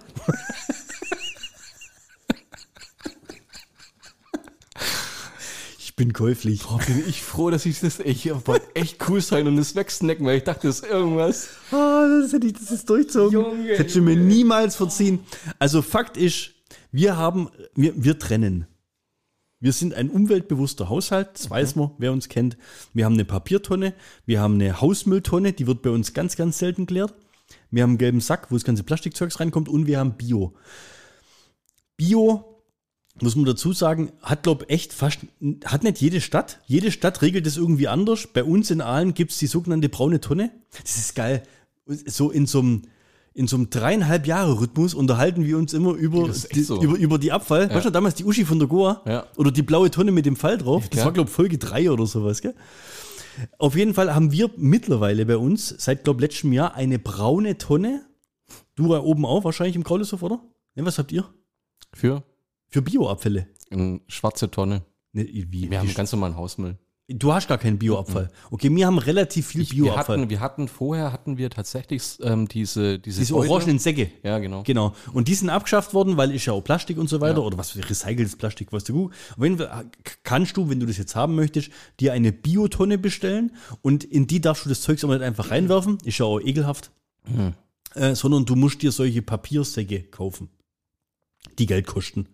Ich bin käuflich. Boah, bin ich froh, dass ich das wollte echt cool sein und das wegsnacken, weil ich dachte, das ist irgendwas. Das ist durchzogen. Junge, das hätte ich mir niemals verziehen. Also Fakt ist, wir trennen. Wir sind ein umweltbewusster Haushalt, das weiß man, wer uns kennt. Wir haben eine Papiertonne, wir haben eine Hausmülltonne, die wird bei uns ganz, ganz selten geleert. Wir haben einen gelben Sack, wo das ganze Plastikzeugs reinkommt und wir haben Bio. Bio, muss man dazu sagen, hat hat nicht jede Stadt. Jede Stadt regelt das irgendwie anders. Bei uns in Aalen gibt es die sogenannte braune Tonne. Das ist geil. So in so einem 3,5-Jahre-Rhythmus unterhalten wir uns immer über Das ist echt so. über die Abfall. Weißt du, damals die Uschi von der Goa oder die blaue Tonne mit dem Fall drauf. Das war, glaube ich, Folge 3 oder sowas. Gell? Auf jeden Fall haben wir mittlerweile bei uns seit, glaube ich, letztem Jahr eine braune Tonne. Du da oben auch wahrscheinlich im Kraulishof, oder? Ne, was habt ihr? Für Bioabfälle. eine schwarze Tonne. Ne, Wir haben ganz normalen Hausmüll. Du hast gar keinen Bioabfall. Okay, wir haben relativ viel Bioabfall. Vorher hatten wir tatsächlich diese Diese Beutel. orangenen Säcke. Ja, genau. Genau. Und die sind abgeschafft worden, weil ist ja auch Plastik und so weiter. Oder was für recyceltes Plastik, weißt du gut. Auf jeden Fall kannst du, wenn du das jetzt haben möchtest, dir eine Biotonne bestellen und in die darfst du das Zeugs aber nicht einfach reinwerfen. Ist ja auch ekelhaft. Sondern du musst dir solche Papiersäcke kaufen, die Geld kosten.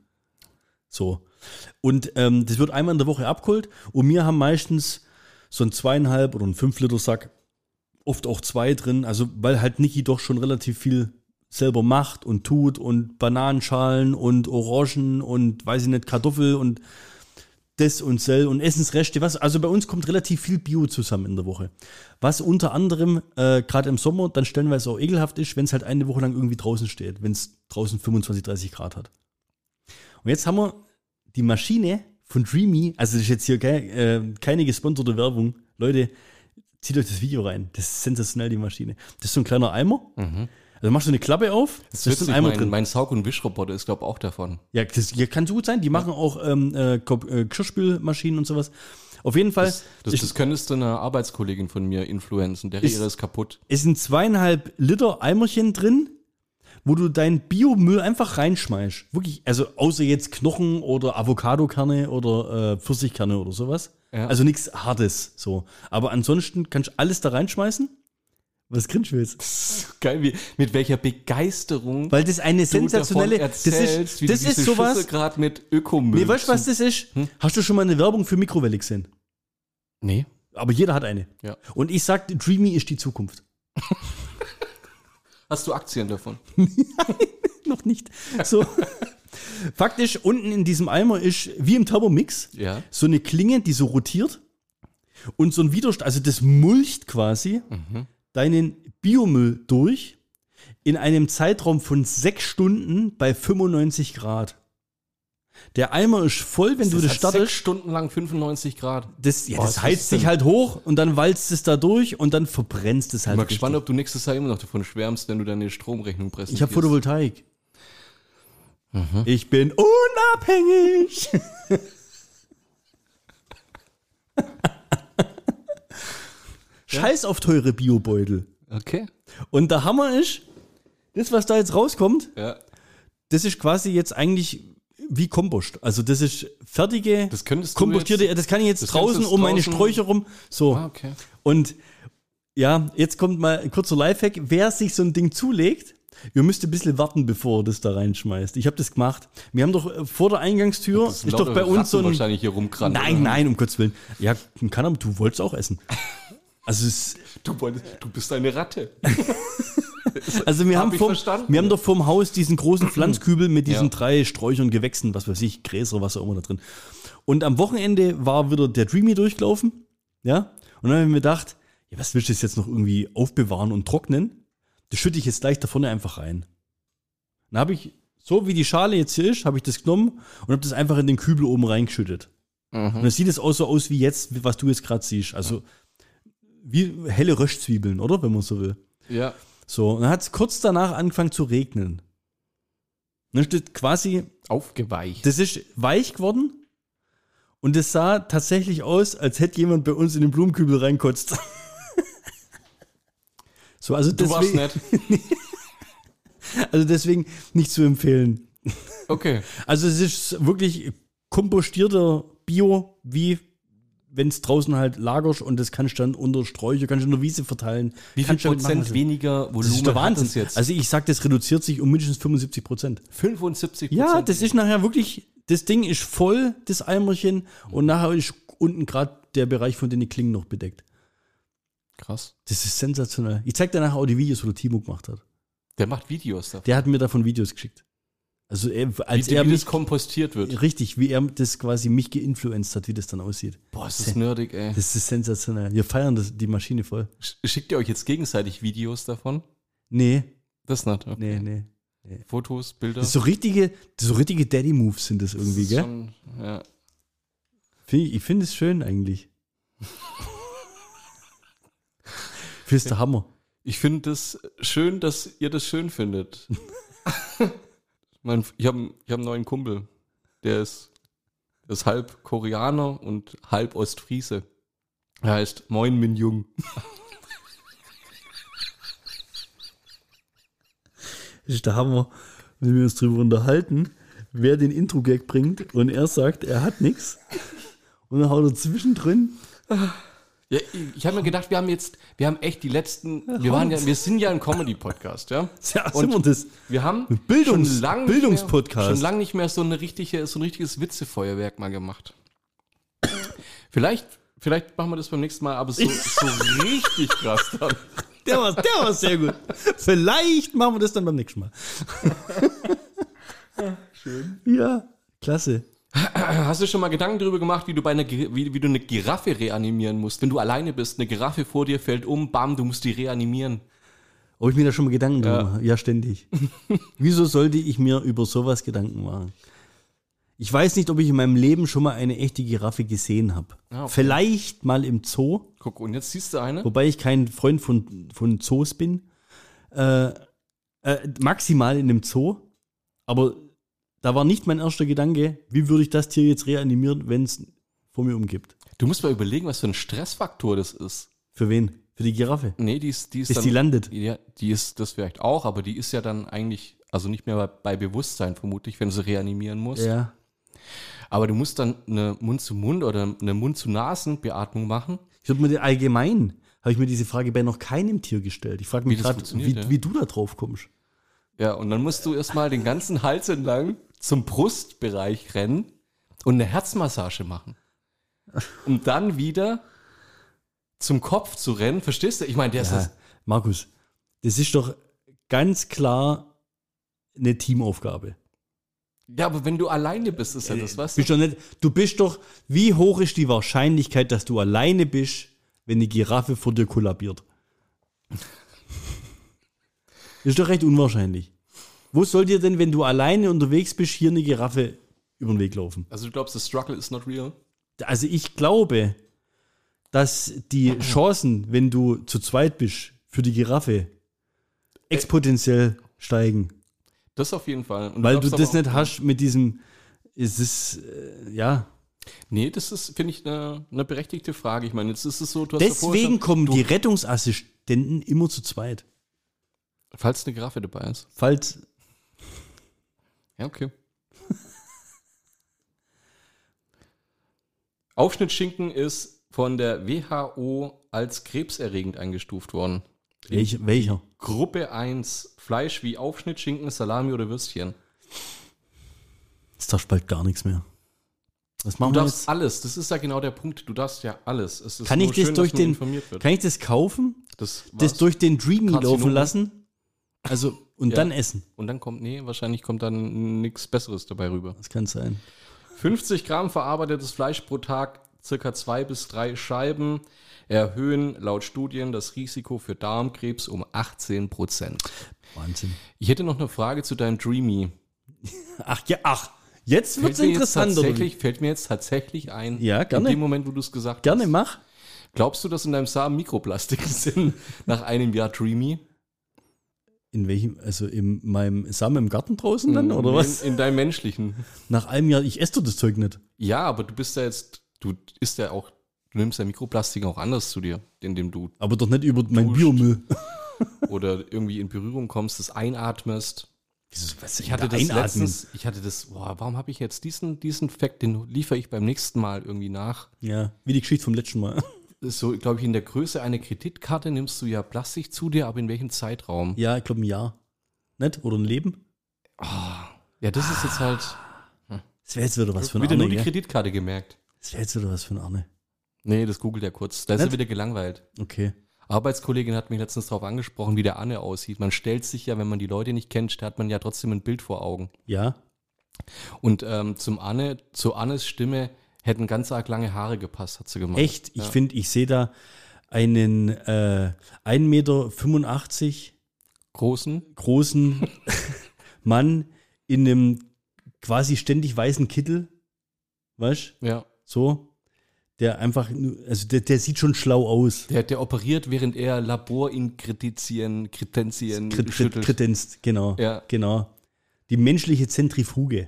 So. Und das wird einmal in der Woche abgeholt und wir haben meistens so einen 2,5 oder einen 5-Liter-Sack, oft auch 2 drin, also weil halt Niki doch schon relativ viel selber macht und tut und Bananenschalen und Orangen und weiß ich nicht, Kartoffel und das und Sell und Essensreste, also bei uns kommt relativ viel Bio zusammen in der Woche. Was unter anderem gerade im Sommer dann stellenweise auch ekelhaft ist, wenn es halt eine Woche lang irgendwie draußen steht, wenn es draußen 25, 30 Grad hat. Und jetzt haben wir die Maschine von Dreamy, also das ist jetzt hier keine gesponserte Werbung. Leute, zieht euch das Video rein. Das ist sensationell, die Maschine. Das ist so ein kleiner Eimer. Also machst du eine Klappe auf, Das ist ein Eimer drin. mein Saug- und Wischroboter ist, glaube ich, auch davon. Ja, das kann so gut sein. Die machen auch Geschirrspülmaschinen und sowas. Auf jeden Fall. Das könntest du einer Arbeitskollegin von mir influenzen. Der ihre ist kaputt. Es sind 2,5 Liter Eimerchen drin, wo du deinen Biomüll einfach reinschmeißt. Wirklich, also außer jetzt Knochen oder Avocadokerne oder Pfirsichkerne oder sowas. Ja. Also nichts Hartes so. Aber ansonsten kannst du alles da reinschmeißen. Was grinst du jetzt? Geil, mit welcher Begeisterung Weil das eine sensationelle, du davon erzählst, wie das du diese ist sowas. Schüssel gerade mit Ökomüll. Nee, weißt du, was das ist? Hast du schon mal eine Werbung für Mikrowelle gesehen? Nee. Aber jeder hat eine. Ja. Und ich sag, Dreamy ist die Zukunft. Hast du Aktien davon? Noch nicht. So. Faktisch, unten in diesem Eimer ist, wie im Thermomix, so eine Klinge, die so rotiert. Und so ein Widerstand, also das mulcht quasi deinen Biomüll durch in einem Zeitraum von 6 Stunden bei 95 Grad. Der Eimer ist voll, wenn du das startest. 6 Stunden lang 95 Grad. Das heizt sich halt hoch und dann walzt es da durch und dann verbrennst es halt. Ich bin mal gespannt, ob du nächstes Jahr immer noch davon schwärmst, wenn du deine Stromrechnung präsentierst. Ich habe Photovoltaik. Ich bin unabhängig. Scheiß auf teure Biobeutel. Okay. Und der Hammer ist, das, was da jetzt rauskommt, das ist quasi jetzt eigentlich wie Kompost. Also das ist fertige, Das könntest du kompostierte, jetzt- das kann ich jetzt das draußen könntest um meine draußen- Sträucher rum. So. Ah, okay. Und ja, jetzt kommt mal ein kurzer Lifehack. Wer sich so ein Ding zulegt, ihr müsst ein bisschen warten, bevor ihr das da reinschmeißt. Ich habe das gemacht. Wir haben doch vor der Eingangstür, Das sind ist doch lauter bei uns so Ratten ein... wahrscheinlich hier rumkrannen. Nein, oder? nein, um Gottes Willen. Ja, kann aber, du wolltest auch essen. Also es Du bist eine Ratte. Also wir Hab haben, ich verstanden. wir haben doch vorm Haus diesen großen Pflanzkübel mit diesen Ja. 3 Sträuchern, Gewächsen, was weiß ich, Gräser, was auch immer da drin. Und am Wochenende war wieder der Dreamy durchgelaufen, ja, und dann haben wir mir gedacht, ja, was willst du jetzt noch irgendwie aufbewahren und trocknen? Das schütte ich jetzt gleich da vorne einfach rein. Dann habe ich, so wie die Schale jetzt hier ist, habe ich das genommen und habe das einfach in den Kübel oben reingeschüttet. Und dann sieht es auch so aus wie jetzt, was du jetzt gerade siehst. Also wie helle Röschzwiebeln, oder? Wenn man so will. Ja. So, und dann hat es kurz danach angefangen zu regnen. Und dann steht quasi, Aufgeweicht. das ist weich geworden und es sah tatsächlich aus, als hätte jemand bei uns in den Blumenkübel reinkotzt. So, also Du warst deswegen, nett. also deswegen nicht zu empfehlen. Okay. Also es ist wirklich kompostierter Bio, wie wenn es draußen halt lagerst und das kannst du dann unter Sträucher, kannst du in der Wiese verteilen. Wie viel Kannst du Prozent machen, weniger das ist Volumen der hat Wahnsinn. es jetzt? Also ich sag, das reduziert sich um mindestens 75%. 75%. Ja, das ist nachher wirklich, das Ding ist voll, das Eimerchen, und nachher ist unten gerade der Bereich von den Klingen noch bedeckt. krass. Das ist sensationell. Ich zeig dir nachher auch die Videos, wo der Timo gemacht hat. Der macht Videos davon. Der hat mir davon Videos geschickt. Also als Wie er das mich, kompostiert wird. richtig, wie er das quasi mich geinfluenced hat, wie das dann aussieht. Boah, ist das nerdig, ey. Das ist sensationell. Wir feiern die Maschine voll. Schickt ihr euch jetzt gegenseitig Videos davon? Nee, Das nicht, okay. nee. Fotos, Bilder? Das ist so richtige Daddy-Moves sind das irgendwie, gell? Schon, ja. Ich finde es schön eigentlich. Findest du Hammer? Ich finde es schön, dass ihr das schön findet. Ich hab einen neuen Kumpel. Der ist halb Koreaner und halb Ostfriese. Er heißt Moin Min Jung. Das ist der Hammer, wenn wir uns drüber unterhalten, wer den Intro-Gag bringt und er sagt, er hat nichts. Und dann haut er zwischendrin. Ja, ich habe mir gedacht, wir haben echt die letzten, wir sind ja ein Comedy-Podcast, ja. Ja, Und sind wir das? wir haben Bildungspodcast. schon lange nicht mehr so ein richtiges Witzefeuerwerk mal gemacht. Vielleicht machen wir das beim nächsten Mal, aber so richtig krass dann. Der war sehr gut. Vielleicht machen wir das dann beim nächsten Mal. Schön. Ja, klasse. Hast du schon mal Gedanken darüber gemacht, wie du eine Giraffe reanimieren musst? Wenn du alleine bist, eine Giraffe vor dir fällt um, bam, du musst die reanimieren. Ob ich mir da schon mal Gedanken drüber mache? Ja, ständig. Wieso sollte ich mir über sowas Gedanken machen? Ich weiß nicht, ob ich in meinem Leben schon mal eine echte Giraffe gesehen habe. Ah, okay. Vielleicht mal im Zoo, Guck, und jetzt siehst du eine. wobei ich kein Freund von Zoos bin. Maximal in einem Zoo. Aber da war nicht mein erster Gedanke, wie würde ich das Tier jetzt reanimieren, wenn es vor mir umgibt. Du musst mal überlegen, was für ein Stressfaktor das ist. Für wen? Für die Giraffe? Nee, die ist Bis dann, die landet. Ja, die ist das vielleicht auch, aber die ist ja dann eigentlich, also nicht mehr bei Bewusstsein vermutlich, wenn du sie reanimieren musst. Ja. Aber du musst dann eine Mund-zu-Mund oder eine Mund-zu-Nasen-Beatmung machen. Ich würde mir allgemein, habe ich mir diese Frage bei noch keinem Tier gestellt. Ich frage mich Wie das gerade, funktioniert, ja. wie du da drauf kommst. Ja, und dann musst du erstmal den ganzen Hals entlang zum Brustbereich rennen und eine Herzmassage machen. Um dann wieder zum Kopf zu rennen. Verstehst du? Ich meine, der ist das. Markus, das ist doch ganz klar eine Teamaufgabe. Ja, aber wenn du alleine bist, ist ja das, was? Du bist doch, wie hoch ist die Wahrscheinlichkeit, dass du alleine bist, wenn eine Giraffe vor dir kollabiert? Das ist doch recht unwahrscheinlich. Wo soll dir denn, wenn du alleine unterwegs bist, hier eine Giraffe über den Weg laufen? Also du glaubst, the struggle is not real? Also ich glaube, dass die Chancen, wenn du zu zweit bist, für die Giraffe exponentiell steigen. Das auf jeden Fall. Und Weil du glaubst das aber nicht auch- hast mit diesem, es ist, ja. Nee, das ist, finde ich, eine berechtigte Frage. Ich meine, jetzt ist es so, du hast ja vorher Deswegen schon- kommen die Rettungsassistenten immer zu zweit. Falls eine Giraffe dabei ist. Falls, Ja, okay. Aufschnittschinken ist von der WHO als krebserregend eingestuft worden. Welcher? Gruppe 1. Fleisch wie Aufschnittschinken, Salami oder Würstchen. Jetzt darfst du bald gar nichts mehr. Was Du machen wir darfst jetzt? alles. Das ist ja genau der Punkt. Du darfst ja alles. Es ist Kann ich nur das schön, durch dass man den, informiert wird. kann ich das kaufen? Das Durch den Dreamy Karzinom? laufen lassen? Also, und Ja. dann essen. Und dann wahrscheinlich kommt dann nichts Besseres dabei rüber. Das kann sein. 50 Gramm verarbeitetes Fleisch pro Tag, circa 2 bis 3 Scheiben, erhöhen laut Studien das Risiko für Darmkrebs um 18%. Wahnsinn. Ich hätte noch eine Frage zu deinem Dreamy. Jetzt wird's interessant. Fällt mir jetzt tatsächlich ein, Ja, gerne. in dem Moment, wo du es gesagt Gerne, hast. mach. Glaubst du, dass in deinem Samen Mikroplastiken sind nach einem Jahr Dreamy? In welchem, also in meinem Samen im Garten draußen dann, oder was? In deinem menschlichen. Nach einem Jahr, ich esse doch das Zeug nicht. Ja, aber du nimmst ja Mikroplastik auch anders zu dir, indem du Aber doch nicht über meinen Duscht. Biomüll. oder irgendwie in Berührung kommst, das einatmest. Wieso, was Ich hatte das letztens, warum habe ich jetzt diesen Fact, den liefere ich beim nächsten Mal irgendwie nach. Ja, wie die Geschichte vom letzten Mal. Das ist so, glaube ich, in der Größe einer Kreditkarte nimmst du ja Plastik zu dir, aber in welchem Zeitraum? Ja, ich glaube ein Jahr. Nicht? Oder ein Leben? Ja, das ist jetzt halt Das wäre jetzt wieder was für ein wieder Arne, nur die gell? Kreditkarte gemerkt. Das wäre jetzt wieder was für ein Arne. Nee, das googelt er kurz. Da ist Nicht? er wieder gelangweilt. Okay. Arbeitskollegin hat mich letztens darauf angesprochen, wie der Anne aussieht. Man stellt sich ja, wenn man die Leute nicht kennt, hat man ja trotzdem ein Bild vor Augen. Ja. Und zu Annes Stimme hätten ganz arg lange Haare gepasst, hat sie gemeint. Echt? Ich finde, ich sehe da einen 1,85 Meter Großen? großen Mann in einem quasi ständig weißen Kittel. Weißt du? Ja. So. Der einfach, also der sieht schon schlau aus. Der operiert, während er Laboringredienzien schüttelt. Kredenzt, genau. Ja. Genau. Die menschliche Zentrifuge.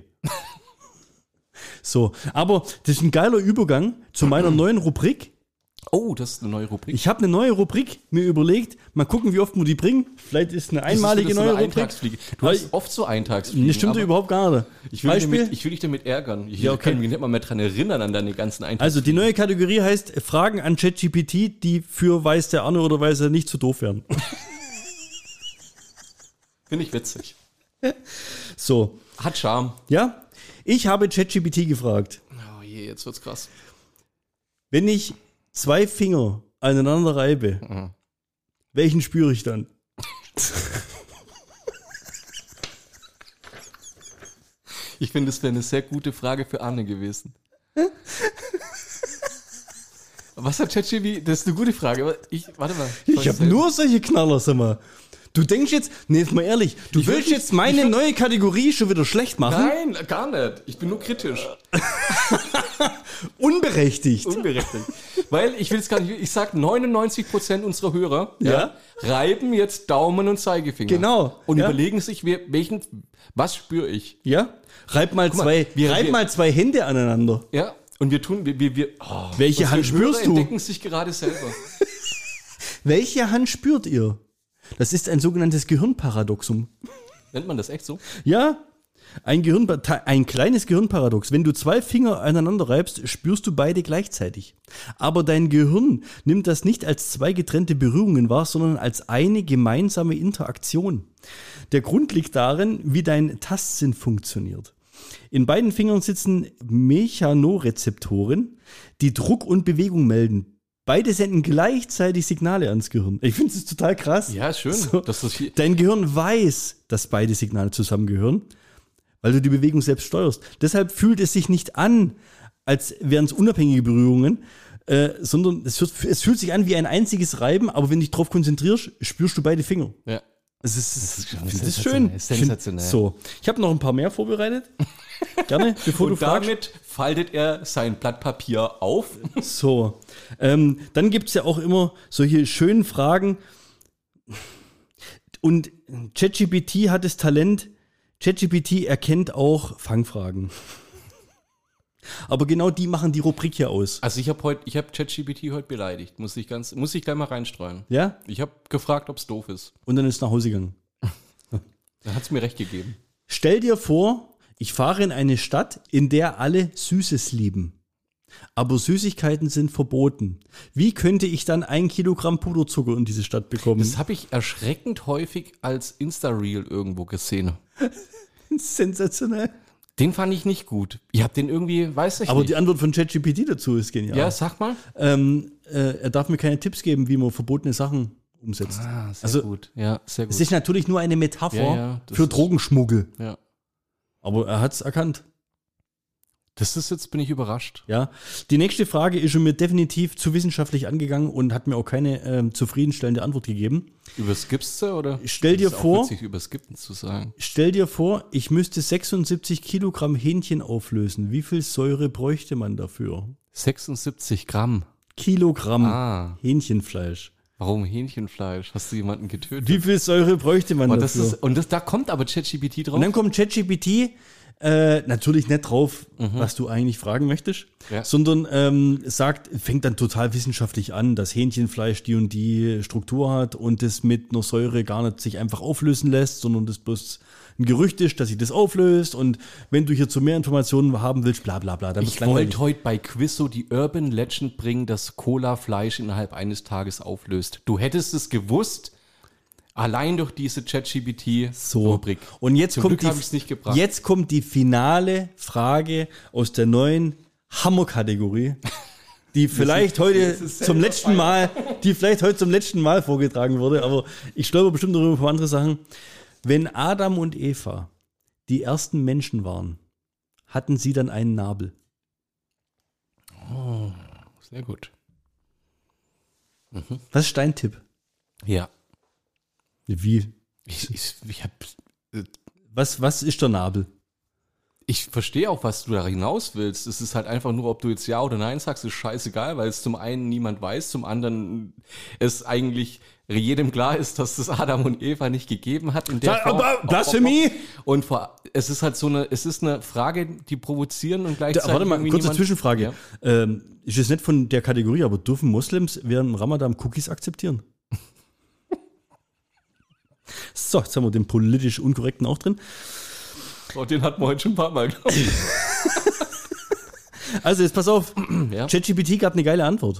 So, aber das ist ein geiler Übergang zu meiner neuen Rubrik. Oh, das ist eine neue Rubrik. Ich habe eine neue Rubrik mir überlegt. Mal gucken, wie oft wir die bringen. Vielleicht ist eine einmalige Das ist neue eine Rubrik. Eintagsfliege. Du hast oft so Eintagsfliegen. Das stimmt aber überhaupt gar nicht. ich will dich damit ärgern. Ich Ja, okay. kann mich nicht mal mehr dran erinnern an deine ganzen Also Eintagsfliegen. die neue Kategorie heißt Fragen an ChatGPT, die für weiß der Arne oder weiß er nicht zu doof werden. Finde ich witzig. So, Hat Charme. ja. Ich habe ChatGPT gefragt, Oh je, jetzt wird's krass. wenn ich 2 Finger aneinander reibe, welchen spüre ich dann? Ich finde, das wäre eine sehr gute Frage für Anne gewesen. Was hat ChatGPT? Das ist eine gute Frage. Aber warte mal. Ich habe nur solche Knaller, sag mal. Du denkst jetzt, nee, jetzt mal ehrlich, du Ich will willst nicht- jetzt meine neue Kategorie schon wieder schlecht machen? Nein, gar nicht. Ich bin nur kritisch. Unberechtigt. Unberechtigt. Weil ich will es gar nicht. Ich sag 99% unserer Hörer Ja. reiben jetzt Daumen und Zeigefinger. Genau, Und ja. überlegen sich, was spüre ich? Ja? Reib mal mal, zwei Hände aneinander. Ja. Und wir tun, Welche unsere Hand spürst Hörer du? entdecken sich gerade selber. Welche Hand spürt ihr? Das ist ein sogenanntes Gehirnparadoxum. Nennt man das echt so? Ja, ein kleines Gehirnparadox. Wenn du 2 Finger aneinander reibst, spürst du beide gleichzeitig. Aber dein Gehirn nimmt das nicht als 2 getrennte Berührungen wahr, sondern als eine gemeinsame Interaktion. Der Grund liegt darin, wie dein Tastsinn funktioniert. In beiden Fingern sitzen Mechanorezeptoren, die Druck und Bewegung melden. Beide senden gleichzeitig Signale ans Gehirn. Ich finde es total krass. Ja, ist schön. So. Dass das hier, Dein Gehirn weiß, dass beide Signale zusammengehören, weil du die Bewegung selbst steuerst. Deshalb fühlt es sich nicht an, als wären es unabhängige Berührungen, sondern es fühlt sich an wie ein einziges Reiben, aber wenn du dich drauf konzentrierst, spürst du beide Finger. ja. Das ist schon das ist sensationell, schön. sensationell. So, ich habe noch ein paar mehr vorbereitet. Gerne, bevor du Und fragst. damit faltet er sein Blatt Papier auf. So, dann gibt es ja auch immer solche schönen Fragen. Und ChatGPT hat das Talent, ChatGPT erkennt auch Fangfragen. Aber genau die machen die Rubrik hier aus. Also ich habe ChatGPT heute beleidigt. Muss ich gleich mal reinstreuen. Ja? Ich habe gefragt, ob es doof ist. Und dann ist nach Hause gegangen. Dann hat es mir recht gegeben. Stell dir vor, Ich fahre in eine Stadt, in der alle Süßes lieben. Aber Süßigkeiten sind verboten. Wie könnte ich dann 1 Kilogramm Puderzucker in diese Stadt bekommen? Das habe ich erschreckend häufig als Insta-Reel irgendwo gesehen. Sensationell. Den fand ich nicht gut. Ich habe den irgendwie, weiß ich Aber nicht. die Antwort von ChatGPT dazu ist genial. Ja, sag mal. Er darf mir keine Tipps geben, wie man verbotene Sachen umsetzt. Sehr gut. Ja, sehr gut. Es ist natürlich nur eine Metapher das für ist- Drogenschmuggel. Ja. Aber er hat es erkannt. Bin ich überrascht. Ja. Die nächste Frage ist schon mir definitiv zu wissenschaftlich angegangen und hat mir auch keine zufriedenstellende Antwort gegeben. Überskippst du oder? Stell dir Ist auch vor- witzig, überskippen zu sagen. Stell dir vor, ich müsste 76 Kilogramm Hähnchen auflösen. Wie viel Säure bräuchte man dafür? 76 Gramm. Kilogramm Hähnchenfleisch. Warum Hähnchenfleisch? Hast du jemanden getötet? Wie viel Säure bräuchte man Und dafür? da kommt aber ChatGPT drauf. Und dann kommt ChatGPT natürlich nicht drauf, was du eigentlich fragen möchtest, Ja. sondern fängt dann total wissenschaftlich an, dass Hähnchenfleisch die und die Struktur hat und das mit einer Säure gar nicht sich einfach auflösen lässt, sondern das bloß ein Gerücht ist, dass sich das auflöst und wenn du hierzu mehr Informationen haben willst, bla bla bla, dann wird's Ich langweilig. wollte heute bei Quizzo die Urban Legend bringen, dass Cola Fleisch innerhalb eines Tages auflöst. Du hättest es gewusst, allein durch diese ChatGPT-Rubrik. Und jetzt Zum kommt, Glück habe ich es nicht gebracht. jetzt kommt die finale Frage aus der neuen Hammer-Kategorie, die vielleicht heute zum letzten Mal vorgetragen wurde, aber ich stolper bestimmt darüber für andere Sachen. Wenn Adam und Eva die ersten Menschen waren, hatten sie dann einen Nabel? Oh, sehr gut. Was ist dein Tipp? Ja. Wie? Was ist der Nabel? Ich verstehe auch, was du da hinaus willst. Es ist halt einfach nur, ob du jetzt Ja oder Nein sagst, ist scheißegal, weil es zum einen niemand weiß, zum anderen es eigentlich jedem klar ist, dass es Adam und Eva nicht gegeben hat. In der Form. Blasphemie! Und es ist halt es ist eine Frage, die provozieren und gleichzeitig. Warte mal, irgendwie kurze niemand- Zwischenfrage. Ja. Ist es nicht von der Kategorie, aber dürfen Moslems während dem Ramadan Cookies akzeptieren? So, jetzt haben wir den politisch Unkorrekten auch drin. Oh, den hatten wir heute schon ein paar Mal gehabt. Also jetzt pass auf, Ja. ChatGPT gab eine geile Antwort.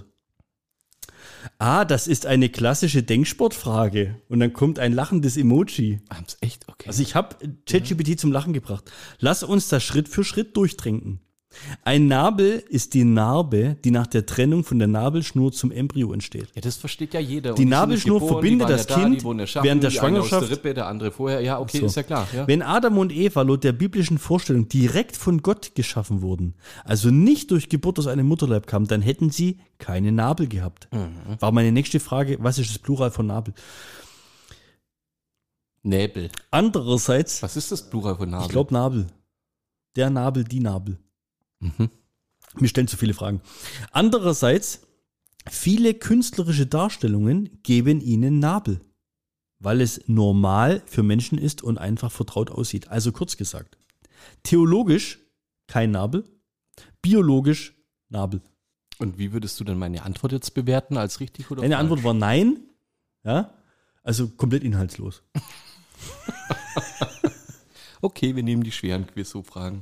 Das ist eine klassische Denksportfrage. Und dann kommt ein lachendes Emoji. Haben's echt? Okay. Also ich habe ChatGPT zum Lachen gebracht. Lass uns das Schritt für Schritt durchtrinken. Ein Nabel ist die Narbe, die nach der Trennung von der Nabelschnur zum Embryo entsteht. Ja, das versteht ja jeder. Die Und sind Nabelschnur nicht geboren, verbindet die waren das ja da, Kind die wurden erschaffen, während der die eine aus Schwangerschaft. der Rippe, der andere vorher. Ja, okay, So. ist ja klar. Ja. Wenn Adam und Eva laut der biblischen Vorstellung direkt von Gott geschaffen wurden, also nicht durch Geburt aus einem Mutterleib kamen, dann hätten sie keine Nabel gehabt. War meine nächste Frage, was ist das Plural von Nabel? Näbel. Andererseits, Was ist das Plural von Nabel? ich glaube Nabel. Der Nabel, die Nabel. Mir stellen zu viele Fragen. Andererseits, viele künstlerische Darstellungen geben ihnen Nabel, weil es normal für Menschen ist und einfach vertraut aussieht. Also kurz gesagt, theologisch kein Nabel, biologisch Nabel. Und wie würdest du denn meine Antwort jetzt bewerten, als richtig oder Deine falsch? Antwort war nein, ja, also komplett inhaltslos. Okay, wir nehmen die schweren Quiz-Fragen.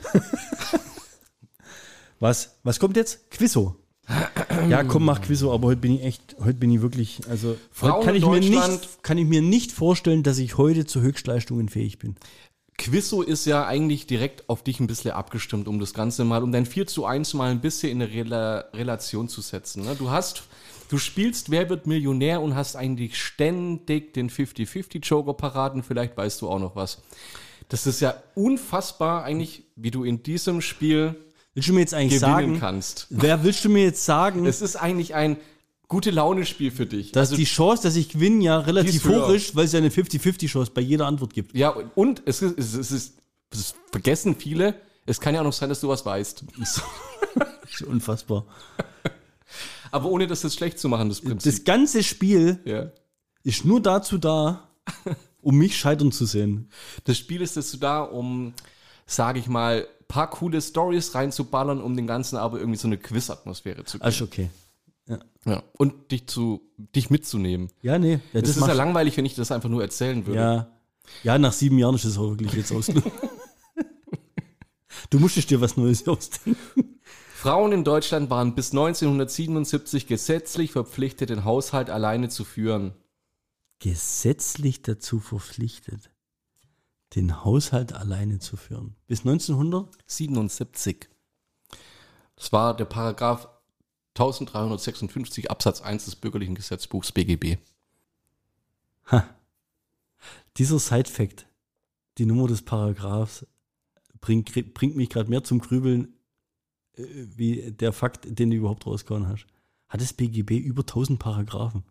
Was kommt jetzt? Quizzo. Ja, komm, mach Quizzo, aber heute bin ich wirklich, also Frauen heute in kann ich mir nicht vorstellen, dass ich heute zu Höchstleistungen fähig bin. Quizzo ist ja eigentlich direkt auf dich ein bisschen abgestimmt, um das Ganze mal, um dein 4:1 mal ein bisschen in eine Relation zu setzen. Ne? Du spielst Wer wird Millionär und hast eigentlich ständig den 50-50-Joker parat und vielleicht weißt du auch noch was. Das ist ja unfassbar eigentlich, wie du in diesem Spiel Willst du mir jetzt eigentlich gewinnen sagen, kannst. willst du mir jetzt sagen, Es ist eigentlich ein Gute-Laune-Spiel für dich. dass die Chance, dass ich gewinne, ja relativ die ist höher. hoch ist, weil es ja eine 50-50-Chance bei jeder Antwort gibt. Ja, und es vergessen viele, es kann ja auch noch sein, dass du was weißt. Das ist unfassbar. Aber ohne das jetzt schlecht zu machen, das Prinzip. Das ganze Spiel Ja. ist nur dazu da, um mich scheitern zu sehen. Das Spiel ist dazu da, um, sage ich mal, paar coole Stories reinzuballern, um den Ganzen aber irgendwie so eine Quiz-Atmosphäre zu geben. Also okay. Ja. Und dich mitzunehmen. Ja, nee. Ja, Es ist ja langweilig, wenn ich das einfach nur erzählen würde. ja, nach 7 Jahren ist es auch wirklich jetzt ausgelöst. Du musstest dir was Neues ausdenken. Frauen in Deutschland waren bis 1977 gesetzlich verpflichtet, den Haushalt alleine zu führen. Gesetzlich dazu verpflichtet, den Haushalt alleine zu führen. Bis 1977. Das war der Paragraph 1356 Absatz 1 des Bürgerlichen Gesetzbuchs BGB. Dieser Side-Fact, die Nummer des Paragraphs, bringt mich gerade mehr zum Grübeln, wie der Fakt, den du überhaupt rausgehauen hast. Hat das BGB über 1000 Paragraphen?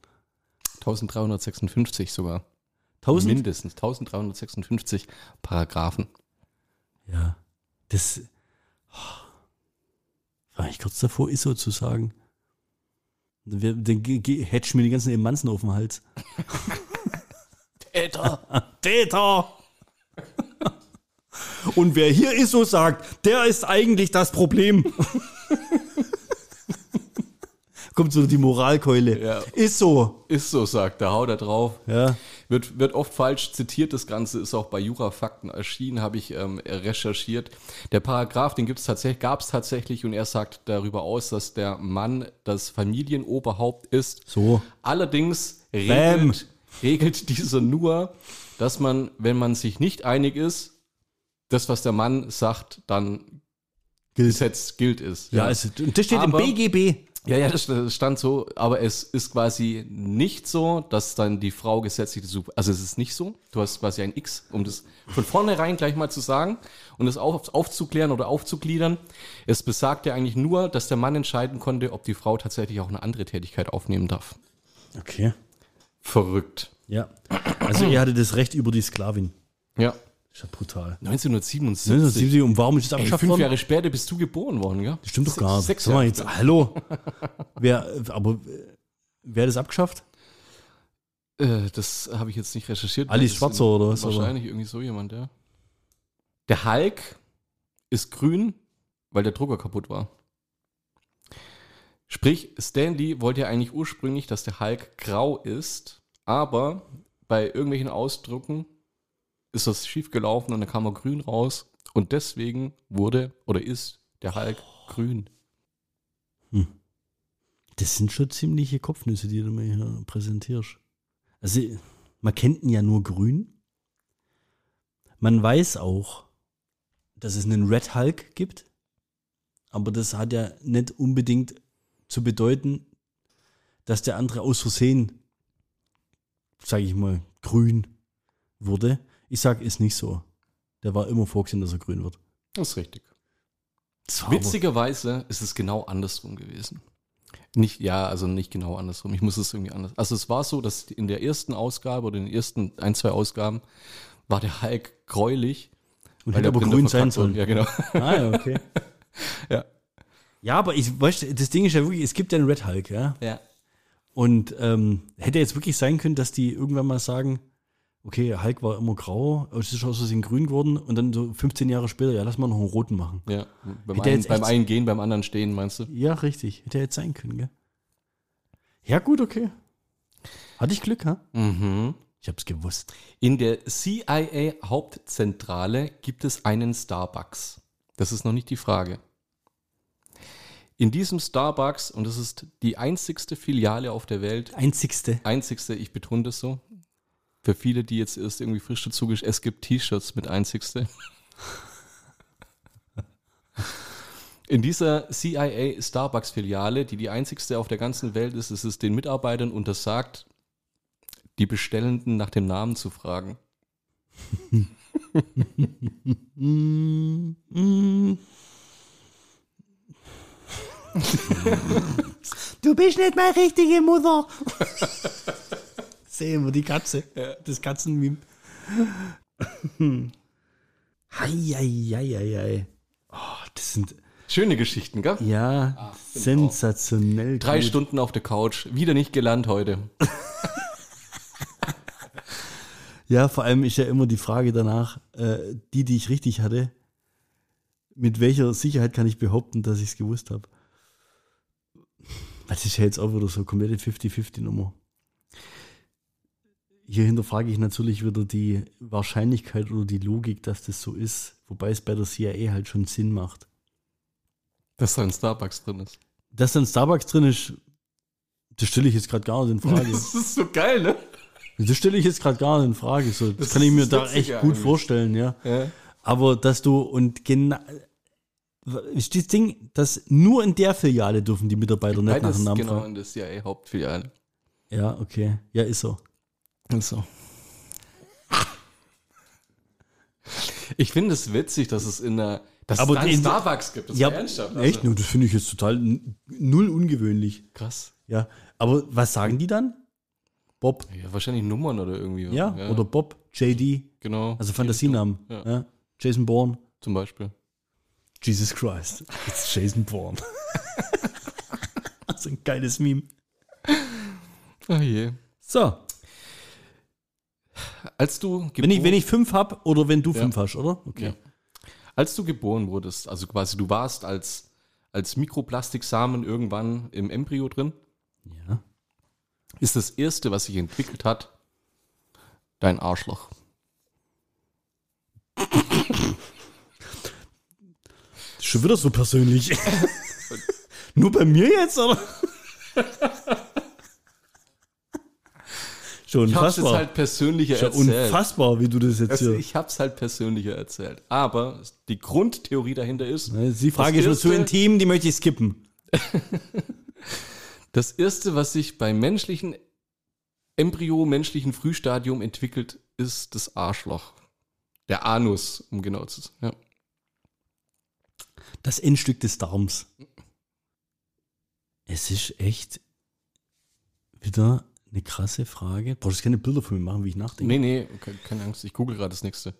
1356 sogar. 1000? Mindestens 1356 Paragraphen. Ja, das war ich kurz davor, ISO zu sagen. Dann hättest du mir die ganzen Emanzen auf dem Hals. Täter! Und wer hier ISO sagt, der ist eigentlich das Problem. Kommt so die Moralkeule. Ja. ISO. Ist so, sagt er, hau da drauf. Ja. Wird oft falsch zitiert, das Ganze ist auch bei Jurafakten erschienen, habe ich recherchiert. Der Paragraph, den gab es tatsächlich und er sagt darüber aus, dass der Mann das Familienoberhaupt ist. So. Allerdings regelt dieser nur, dass man, wenn man sich nicht einig ist, das, was der Mann sagt, dann gilt ist. Ja, also, das steht im BGB. Ja, das stand so, aber es ist quasi nicht so, dass dann die Frau gesetzlich also es ist nicht so, du hast quasi ein X, um das von vornherein gleich mal zu sagen und das aufzuklären oder aufzugliedern. Es besagt ja eigentlich nur, dass der Mann entscheiden konnte, ob die Frau tatsächlich auch eine andere Tätigkeit aufnehmen darf. Okay. Verrückt. Ja, also er hatte das Recht über die Sklavin. Ja. Das ist ja brutal. 1977. Und warum ist das abgeschafft worden? 5 Jahre später bist du geboren worden, gell? Das stimmt doch gar nicht. 6 Sag mal Jahre. jetzt, hallo? Wer hat das abgeschafft? Das habe ich jetzt nicht recherchiert. Alice Schwarzer oder was? Wahrscheinlich irgendwie so jemand, ja. Der Hulk ist grün, weil der Drucker kaputt war. Sprich, Stan Lee wollte ja eigentlich ursprünglich, dass der Hulk grau ist, aber bei irgendwelchen Ausdrucken ist das schief gelaufen und dann kam er grün raus und deswegen ist der Hulk grün. Das sind schon ziemliche Kopfnüsse, die du mir hier präsentierst. Also, man kennt ihn ja nur grün. Man weiß auch, dass es einen Red Hulk gibt, aber das hat ja nicht unbedingt zu bedeuten, dass der andere aus Versehen, sage ich mal, grün wurde. Ich sage, ist nicht so. Der war immer vorgesehen, dass er grün wird. Das ist richtig. Witzigerweise ist es genau andersrum gewesen. Nicht genau andersrum. Ich muss es irgendwie anders. Also es war so, dass in der ersten Ausgabe oder in den ersten 1-2 Ausgaben war der Hulk gräulich. Und hätte aber grün sein sollen. Ja, genau. Ja, okay. Ja. Ja, aber das Ding ist ja wirklich, es gibt ja einen Red Hulk, ja. Ja. Und hätte jetzt wirklich sein können, dass die irgendwann mal sagen, okay, Hulk war immer grau, es ist aus Versehen grün geworden und dann so 15 Jahre später, ja, lass mal noch einen roten machen. Ja, beim einen gehen, beim anderen stehen, meinst du? Ja, richtig. Hätte jetzt sein können, gell? Ja, gut, okay. Hatte ich Glück, ha? Mhm. Ich hab's gewusst. In der CIA-Hauptzentrale gibt es einen Starbucks. Das ist noch nicht die Frage. In diesem Starbucks, und das ist die einzigste Filiale auf der Welt. Einzigste, ich betone das so. Für viele, die jetzt erst irgendwie frisch dazu, es gibt T-Shirts mit einzigste. In dieser CIA Starbucks-Filiale, die einzigste auf der ganzen Welt ist, ist es den Mitarbeitern untersagt, die Bestellenden nach dem Namen zu fragen. Du bist nicht meine richtige Mutter. Sehen wir die Katze. Ja. Das Katzenmeme. Heieieiei. Oh, das sind schöne Geschichten, gell? Ja, sensationell. 3 Stunden auf der Couch. Wieder nicht gelernt heute. Ja, vor allem ist ja immer die Frage danach, die ich richtig hatte, mit welcher Sicherheit kann ich behaupten, dass ich es gewusst habe? Das ist ja jetzt auch wieder so eine komplette 50-50-Nummer. hier hinterfrage ich natürlich wieder die Wahrscheinlichkeit oder die Logik, dass das so ist. Wobei es bei der CIA halt schon Sinn macht. Dass da ein Starbucks drin ist. Dass da ein Starbucks drin ist, das stelle ich jetzt gerade gar nicht in Frage. Das ist so geil, ne? Das stelle ich jetzt gerade gar nicht in Frage. So, das kann ich mir da echt gut vorstellen, ja. Aber dass du, und genau, ist das Ding, dass nur in der Filiale dürfen die Mitarbeiter nicht nach dem Namen genau, in der CIA-Hauptfiliale. Ja, okay. Ja, ist so. Ist so. Ich finde es witzig, dass es dass es einen Starbucks gibt. Das ja, ernsthaft. Echt? Das finde ich jetzt total null ungewöhnlich. Krass. Ja, aber was sagen die dann? Bob. Ja, wahrscheinlich Nummern oder irgendwie. Ja, oder Bob, JD. Genau. Also Fantasienamen. Ja. Jason Bourne. Zum Beispiel. Jesus Christ. It's Jason Bourne. Das ist ein geiles Meme. Oh je. So. Als du wenn ich 5 habe oder wenn du 5 hast, oder? Okay. Ja. Als du geboren wurdest, also quasi du warst als Mikroplastiksamen irgendwann im Embryo drin, ja, ist das Erste, was sich entwickelt hat, dein Arschloch. Schon wieder so persönlich. Nur bei mir jetzt, oder? Schon ich hab's unfassbar. jetzt halt persönlicher Schon erzählt. Unfassbar, wie du das jetzt hier... Ich hab's halt persönlicher erzählt. Aber die Grundtheorie dahinter ist... Die Frage ist schon zu intim, die möchte ich skippen. Das Erste, was sich beim menschlichen Embryo, menschlichen Frühstadium entwickelt, ist das Arschloch. Der Anus, um genau zu sein. Ja. Das Endstück des Darms. Es ist echt wieder eine krasse Frage. Brauchst du keine Bilder von mir machen, wie ich nachdenke? Nee, keine Angst. Ich google gerade das nächste.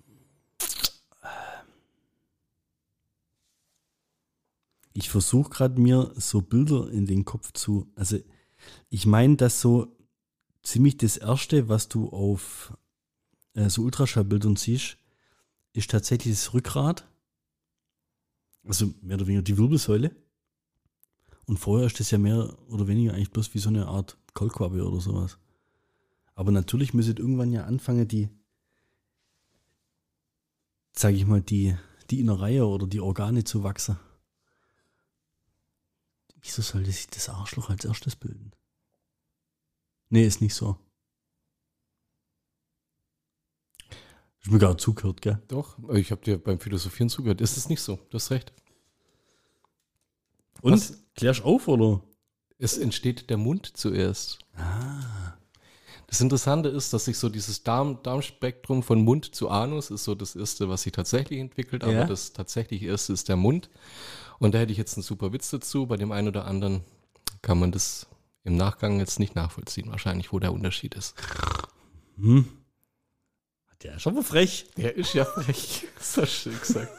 Ich versuche gerade mir so Bilder in den Kopf zu... Also ich meine, dass so ziemlich das Erste, was du auf so Ultraschallbildern siehst, ist tatsächlich das Rückgrat. Also mehr oder weniger die Wirbelsäule. Und vorher ist das ja mehr oder weniger eigentlich bloß wie so eine Art Kaulquappe oder sowas. Aber natürlich müsste irgendwann ja anfangen, die Innereien oder die Organe zu wachsen. Wieso sollte sich das Arschloch als erstes bilden? Nee, ist nicht so. Ich mir gerade zugehört, gell? Doch, ich habe dir beim Philosophieren zugehört. Ist es nicht so? Du hast recht. Und? Was? Klärst auf, oder? Es entsteht der Mund zuerst. Das Interessante ist, dass sich so dieses Darmspektrum von Mund zu Anus ist so das Erste, was sich tatsächlich entwickelt, aber das tatsächlich Erste ist der Mund. Und da hätte ich jetzt einen super Witz dazu. Bei dem einen oder anderen kann man das im Nachgang jetzt nicht nachvollziehen, wahrscheinlich, wo der Unterschied ist. Der ist aber frech. Der ist ja frech. So schön gesagt.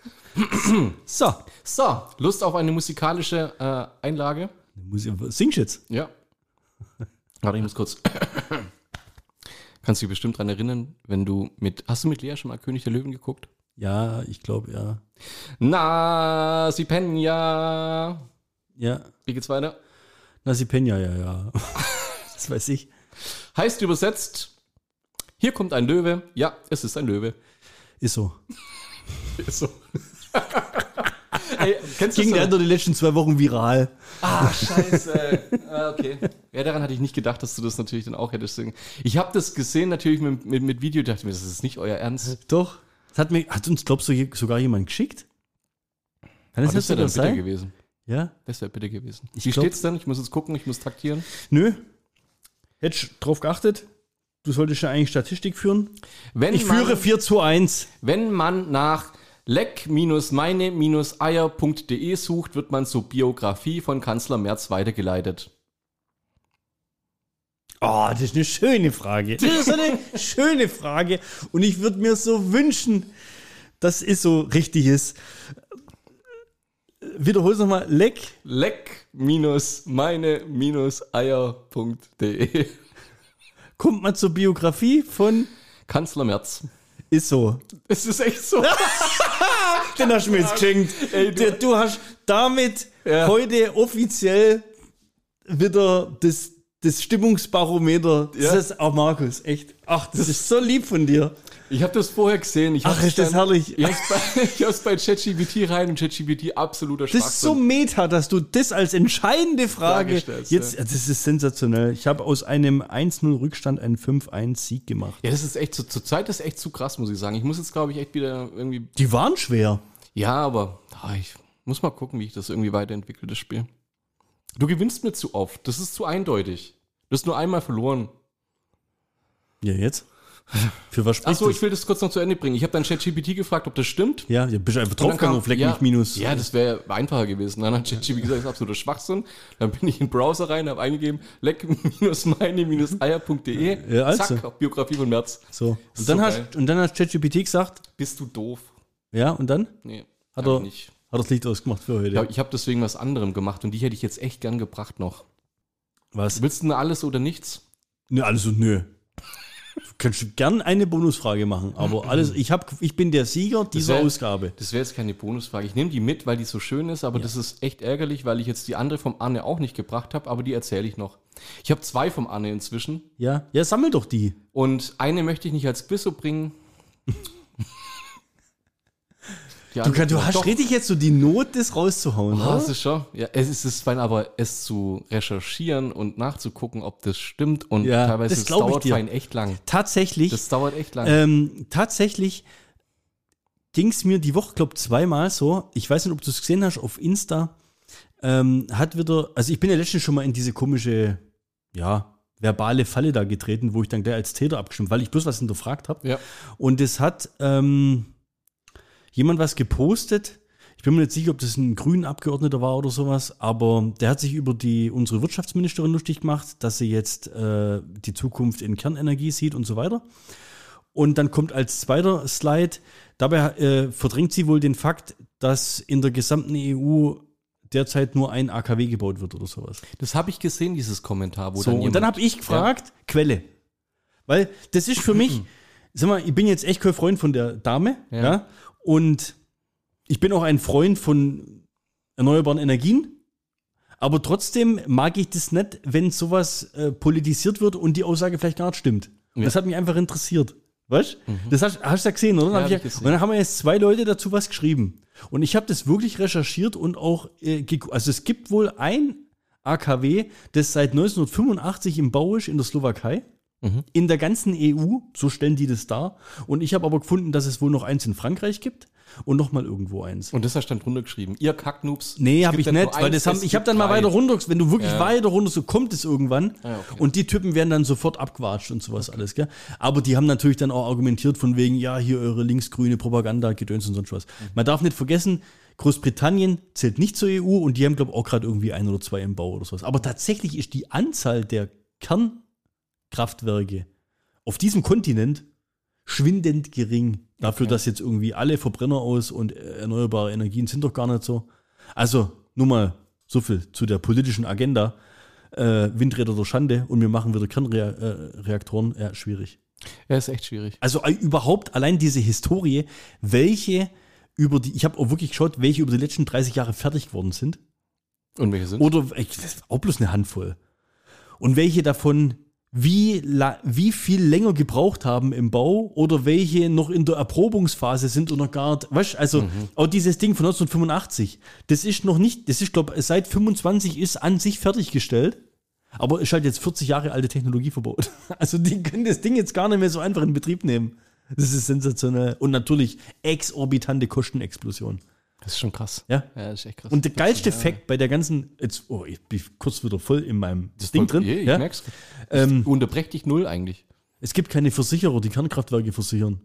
So, Lust auf eine musikalische Einlage? Singst jetzt? Ja. Warte, ich muss kurz. Kannst du dich bestimmt dran erinnern, hast du mit Lea schon mal König der Löwen geguckt? Ja, ich glaube, ja. Nasi Peña. Ja. Wie geht's weiter? Nasi Peña, ja. Das weiß ich. Heißt übersetzt, hier kommt ein Löwe. Ja, es ist ein Löwe. Ist so. Ist so. Ey, kennst Ging der die letzten 2 Wochen viral. Scheiße. Okay. Ja, daran hatte ich nicht gedacht, dass du das natürlich dann auch hättest. Ich habe das gesehen natürlich mit Video, dachte mir, das ist nicht euer Ernst. Doch. Hat uns, glaubst du, sogar jemand geschickt? Kann das wäre dann bitte gewesen. Ja? Das wäre bitte gewesen. Wie steht's denn? Ich muss jetzt gucken, ich muss taktieren. Nö. Hättest du drauf geachtet? Du solltest ja eigentlich Statistik führen. Ich führe 4:1. Wenn man nach leck-meine-eier.de sucht, wird man zur Biografie von Kanzler Merz weitergeleitet. Oh, das ist eine schöne Frage. Das ist eine schöne Frage. Und ich würde mir so wünschen, dass es so richtig ist. Wiederhol's nochmal. leck-meine-eier.de. Kommt man zur Biografie von Kanzler Merz. Ist so. Es ist echt so. Den hast du mir jetzt geschenkt. Ey, du hast damit heute offiziell wieder das Stimmungsbarometer. Das ist auch Markus, echt. Ach, das ist so lieb von dir. Ich habe das vorher gesehen. Ist das herrlich. Ich habe es bei ChatGPT rein und ChatGPT absoluter Schwachsinn. Das ist so meta, dass du das als entscheidende Frage stellst, jetzt, das ist sensationell. Ich habe aus einem 1-0 Rückstand einen 5-1 Sieg gemacht. Ja, das ist echt, zur Zeit ist echt zu krass, muss ich sagen. Ich muss jetzt, glaube ich, echt wieder irgendwie... Die waren schwer. Ja, aber ich muss mal gucken, wie ich das irgendwie weiterentwickle, das Spiel. Du gewinnst mir zu oft. Das ist zu eindeutig. Du hast nur einmal verloren. Ja, jetzt? Für was sprichst Achso, ich will das kurz noch zu Ende bringen. Ich habe dann ChatGPT gefragt, ob das stimmt. Ja, bist du einfach draufgegangen auf Leck mich minus. Ja, das wäre einfacher gewesen. Dann hat ChatGPT gesagt, das ist absoluter Schwachsinn. Dann bin ich in den Browser rein, habe eingegeben, leck-meine-eier.de. Ja, also. Zack, Biografie von Merz. So. Und dann hat ChatGPT gesagt, bist du doof? Ja, und dann? Nee, hat er nicht. Hat das Licht ausgemacht für heute? Ja, ich habe deswegen was anderem gemacht und die hätte ich jetzt echt gern gebracht noch. Was? Willst du denn alles oder nichts? Nö, also nö. Du kannst gern eine Bonusfrage machen, aber alles, ich bin der Sieger dieser Ausgabe. Das wäre jetzt keine Bonusfrage. Ich nehme die mit, weil die so schön ist, aber das ist echt ärgerlich, weil ich jetzt die andere vom Anne auch nicht gebracht habe, aber die erzähle ich noch. Ich habe 2 vom Anne inzwischen. Ja, sammel doch die. Und eine möchte ich nicht als Quizzo bringen. Du hast richtig jetzt so die Not, das rauszuhauen, oder? Das ist schon. Ja, es ist fein, aber es zu recherchieren und nachzugucken, ob das stimmt und teilweise das dauert fein echt lang. Tatsächlich. Das dauert echt lang. Tatsächlich ging es mir die Woche, glaube ich, 2-mal so. Ich weiß nicht, ob du es gesehen hast auf Insta. Hat wieder, also ich bin ja letztens schon mal in diese komische, verbale Falle da getreten, wo ich dann gleich als Täter abgestimmt, weil ich bloß was hinterfragt habe. Ja. Und es hat jemand was gepostet. Ich bin mir nicht sicher, ob das ein grünen Abgeordneter war oder sowas, aber der hat sich über unsere Wirtschaftsministerin lustig gemacht, dass sie jetzt die Zukunft in Kernenergie sieht und so weiter. Und dann kommt als zweiter Slide, dabei verdrängt sie wohl den Fakt, dass in der gesamten EU derzeit nur ein AKW gebaut wird oder sowas. Das habe ich gesehen, dieses Kommentar. Und dann habe ich gefragt, Quelle. Weil das ist für mich, sag mal, ich bin jetzt echt kein Freund von der Dame, ja. Und ich bin auch ein Freund von erneuerbaren Energien, aber trotzdem mag ich das nicht, wenn sowas politisiert wird und die Aussage vielleicht gar nicht stimmt. Ja. Das hat mich einfach interessiert. Weißt du? Das hast du ja gesehen, oder? Ja, und dann haben wir jetzt 2 Leute dazu was geschrieben. Und ich habe das wirklich recherchiert und auch also es gibt wohl ein AKW, das seit 1985 im Bau ist in der Slowakei. In der ganzen EU, so stellen die das dar. Und ich habe aber gefunden, dass es wohl noch eins in Frankreich gibt und noch mal irgendwo eins. Und das hast du dann runtergeschrieben. Ihr Kacknoobs. Nee, habe ich nicht, weil ich habe dann mal weiter runter, wenn du wirklich weiter runter, so kommt es irgendwann. Ja, okay. Und die Typen werden dann sofort abgewatscht und sowas alles, gell? Aber die haben natürlich dann auch argumentiert von wegen, ja, hier eure linksgrüne Propaganda, Gedöns und sonst was. Man darf nicht vergessen, Großbritannien zählt nicht zur EU und die haben, glaube ich, auch gerade irgendwie 1 oder 2 im Bau oder sowas. Aber tatsächlich ist die Anzahl der Kernkraftwerke auf diesem Kontinent schwindend gering. Dafür, dass jetzt irgendwie alle Verbrenner aus und erneuerbare Energien sind doch gar nicht so. Also, nur mal so viel zu der politischen Agenda. Windräder der Schande und wir machen wieder Kernreaktoren. Ja, schwierig. Ja, ist echt schwierig. Also überhaupt allein diese Historie, ich habe auch wirklich geschaut, welche über die letzten 30 Jahre fertig geworden sind. Und welche sind? Oder, das ist auch bloß eine Handvoll. Und welche davon wie viel länger gebraucht haben im Bau oder welche noch in der Erprobungsphase sind oder gar, weißt, also auch dieses Ding von 1985, das ist noch nicht, das ist, glaube ich, seit 25 ist an sich fertiggestellt, aber ist halt jetzt 40 Jahre alte Technologie verbaut. Also die können das Ding jetzt gar nicht mehr so einfach in Betrieb nehmen. Das ist sensationell. Und natürlich exorbitante Kostenexplosion. Das ist schon krass. Ja, das ist echt krass. Und der geilste Fact bei der ganzen, ich bin kurz wieder voll in meinem Ding drin. Ich merk's. Ich unterbrech dich null eigentlich. Es gibt keine Versicherer, die Kernkraftwerke versichern.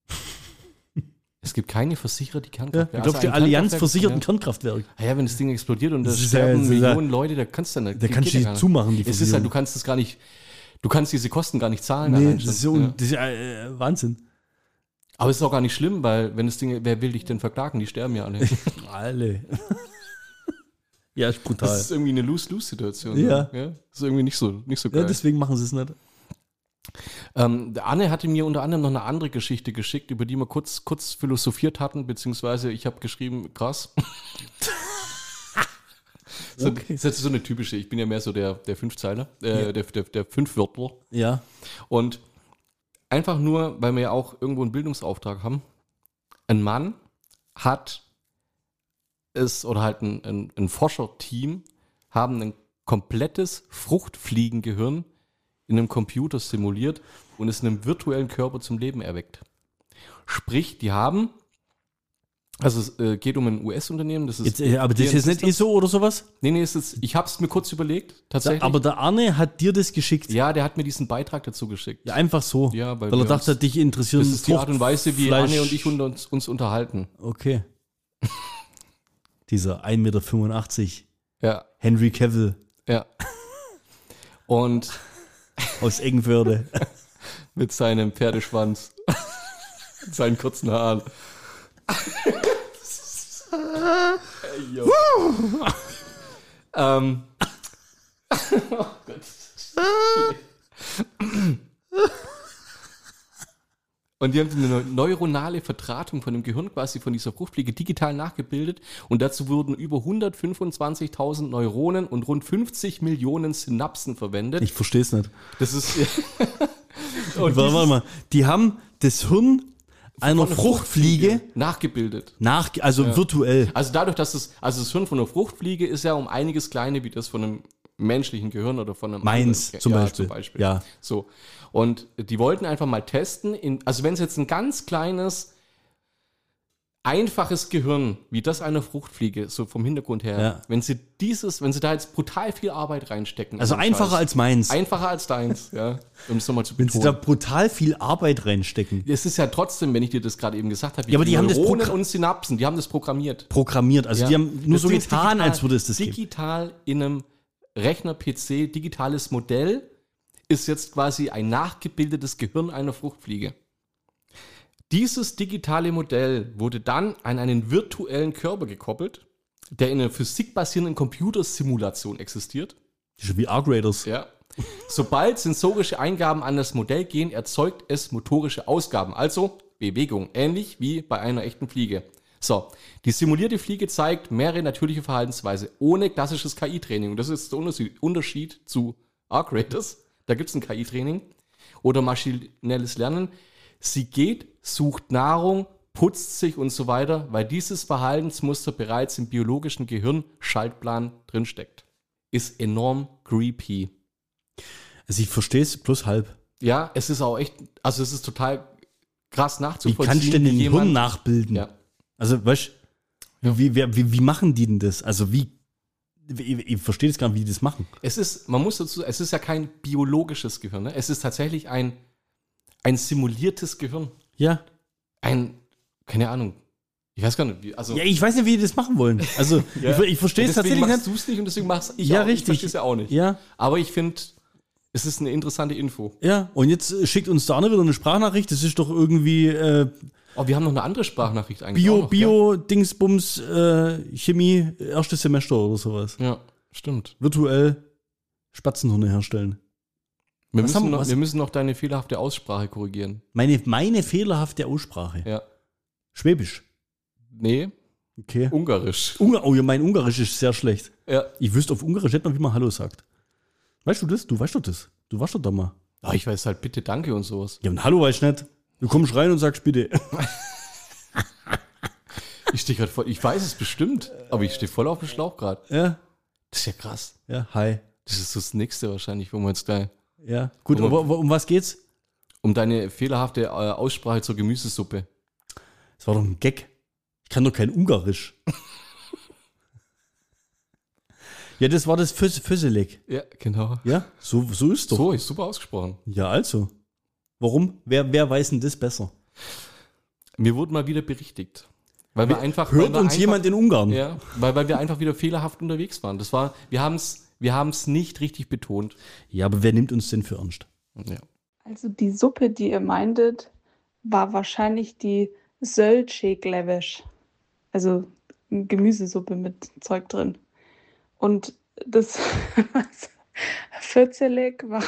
Es gibt keine Versicherer, die Kernkraftwerke. Ich glaube, die Allianz versichert ein Kernkraftwerk. Ja, wenn das Ding explodiert und das sterben Millionen Leute, da kannst du nicht. Da kannst du die zumachen, die Versicherung. Es ist halt, du kannst es gar nicht, du kannst diese Kosten gar nicht zahlen. Nee, das ist Wahnsinn. Aber es ist auch gar nicht schlimm, weil wenn das Ding, wer will dich denn verklagen? Die sterben ja alle. Alle. Ja, ist brutal. Das ist irgendwie eine Lose-Lose-Situation. Ja. Das ist irgendwie nicht so geil. Ja, deswegen machen sie es nicht. Der Anne hatte mir unter anderem noch eine andere Geschichte geschickt, über die wir kurz philosophiert hatten, beziehungsweise ich habe geschrieben, krass. Das ist so eine typische, ich bin ja mehr so der Fünfzeiler, der Fünfwörtler. Ja. Und einfach nur, weil wir ja auch irgendwo einen Bildungsauftrag haben, ein Mann hat es, oder halt ein Forscherteam, haben ein komplettes Fruchtfliegengehirn in einem Computer simuliert und es in einem virtuellen Körper zum Leben erweckt. Sprich, die haben, also es geht um ein US-Unternehmen, das ist... Aber das ist jetzt nicht ISO oder sowas? Nee, ich habe es mir kurz überlegt, tatsächlich. Aber der Arne hat dir das geschickt? Ja, der hat mir diesen Beitrag dazu geschickt. Ja, einfach so. Ja, weil er dachte, dich interessiert. Das ist die Art und Weise, wie Arne und ich uns unterhalten. Okay. Dieser 1,85 Meter. Ja. Henry Cavill. Ja. Und aus Eggenförde. mit seinem Pferdeschwanz. Mit seinen kurzen Haaren. Oh Gott. Und die haben eine neuronale Verdrahtung von dem Gehirn quasi von dieser Fruchtfliege digital nachgebildet und dazu wurden über 125.000 Neuronen und rund 50 Millionen Synapsen verwendet. Ich verstehe es nicht. Das ist... Warte mal, die haben das Hirn einer Fruchtfliege nachgebildet. Virtuell. Also dadurch, dass das Hirn von einer Fruchtfliege ist ja um einiges kleiner wie das von einem menschlichen Gehirn oder von einem Meins zum Beispiel. Ja. So. Und die wollten einfach mal testen, also wenn es jetzt ein ganz kleines, einfaches Gehirn, wie das einer Fruchtfliege, so vom Hintergrund her, wenn sie da jetzt brutal viel Arbeit reinstecken. Also einfacher als meins. Einfacher als deins, ja. Um es nochmal zu betonen. Wenn sie da brutal viel Arbeit reinstecken. Es ist ja trotzdem, wenn ich dir das gerade eben gesagt habe, aber die haben Neuronen und Synapsen, die haben das programmiert. Also die haben nur das so getan, als würde es das geben. Digital in einem Rechner-PC, digitales Modell, ist jetzt quasi ein nachgebildetes Gehirn einer Fruchtfliege. Dieses digitale Modell wurde dann an einen virtuellen Körper gekoppelt, der in einer physikbasierenden Computersimulation existiert. Das ist wie R-Graders. Ja. Sobald sensorische Eingaben an das Modell gehen, erzeugt es motorische Ausgaben, also Bewegung, ähnlich wie bei einer echten Fliege. So, die simulierte Fliege zeigt mehrere natürliche Verhaltensweisen ohne klassisches KI-Training. Und das ist der Unterschied zu R-Graders. Da gibt es ein KI-Training oder maschinelles Lernen. Sie geht, sucht Nahrung, putzt sich und so weiter, weil dieses Verhaltensmuster bereits im biologischen Gehirnschaltplan drinsteckt. Ist enorm creepy. Also ich verstehe es plus halb. Ja, es ist auch echt, also es ist total krass nachzuvollziehen. Wie kannst du denn den Hirn nachbilden? Ja. Also weißt du, wie machen die denn das? Also ich verstehe das gar nicht, wie die das machen. Es ist ja kein biologisches Gehirn, ne? Es ist tatsächlich ein simuliertes Gehirn. Ja. Keine Ahnung. Ich weiß gar nicht, wie, also. Ja, ich weiß nicht, wie die das machen wollen. Also, ja. ich verstehe es tatsächlich nicht. Deswegen machst du es nicht und deswegen mach's ich ja, auch. Richtig. Ich verstehe es ja auch nicht. Ja. Aber ich finde, es ist eine interessante Info. Ja, und jetzt schickt uns da wieder eine Sprachnachricht. Das ist doch irgendwie. Wir haben noch eine andere Sprachnachricht eigentlich. Dingsbums, Chemie, erstes Semester oder sowas. Ja, stimmt. Virtuell Spatzenhirne herstellen. Wir müssen noch deine fehlerhafte Aussprache korrigieren. Meine fehlerhafte Aussprache? Ja. Schwäbisch? Nee. Okay. Ungarisch. Mein Ungarisch ist sehr schlecht. Ja. Ich wüsste auf Ungarisch nicht mal, wie man Hallo sagt. Weißt du das? Du weißt doch das. Du warst doch da mal. Oh, ich weiß halt bitte, danke und sowas. Ja, und Hallo weiß ich nicht. Du kommst rein und sagst bitte. Ich stehe gerade voll, ich weiß es bestimmt, aber ich stehe voll auf dem Schlauch gerade. Ja. Das ist ja krass. Ja, hi. Das ist das Nächste wahrscheinlich, wo wir jetzt gleich. Ja, gut, aber um was geht's? Um deine fehlerhafte Aussprache zur Gemüsesuppe. Das war doch ein Gag. Ich kann doch kein Ungarisch. Ja, das war das Föseleg. Ja, genau. Ja, so ist doch. So, ist super ausgesprochen. Ja, also. Warum? Wer weiß denn das besser? Mir wurde mal wieder berichtigt. Weil wir einfach. Hört uns jemand in Ungarn? Ja, weil wir einfach wieder fehlerhaft unterwegs waren. Wir haben es nicht richtig betont. Ja, aber wer nimmt uns denn für ernst? Ja. Also die Suppe, die ihr meintet, war wahrscheinlich die Zöldscheglevesch. Also Gemüsesuppe mit Zeug drin. Und das Fözeleg war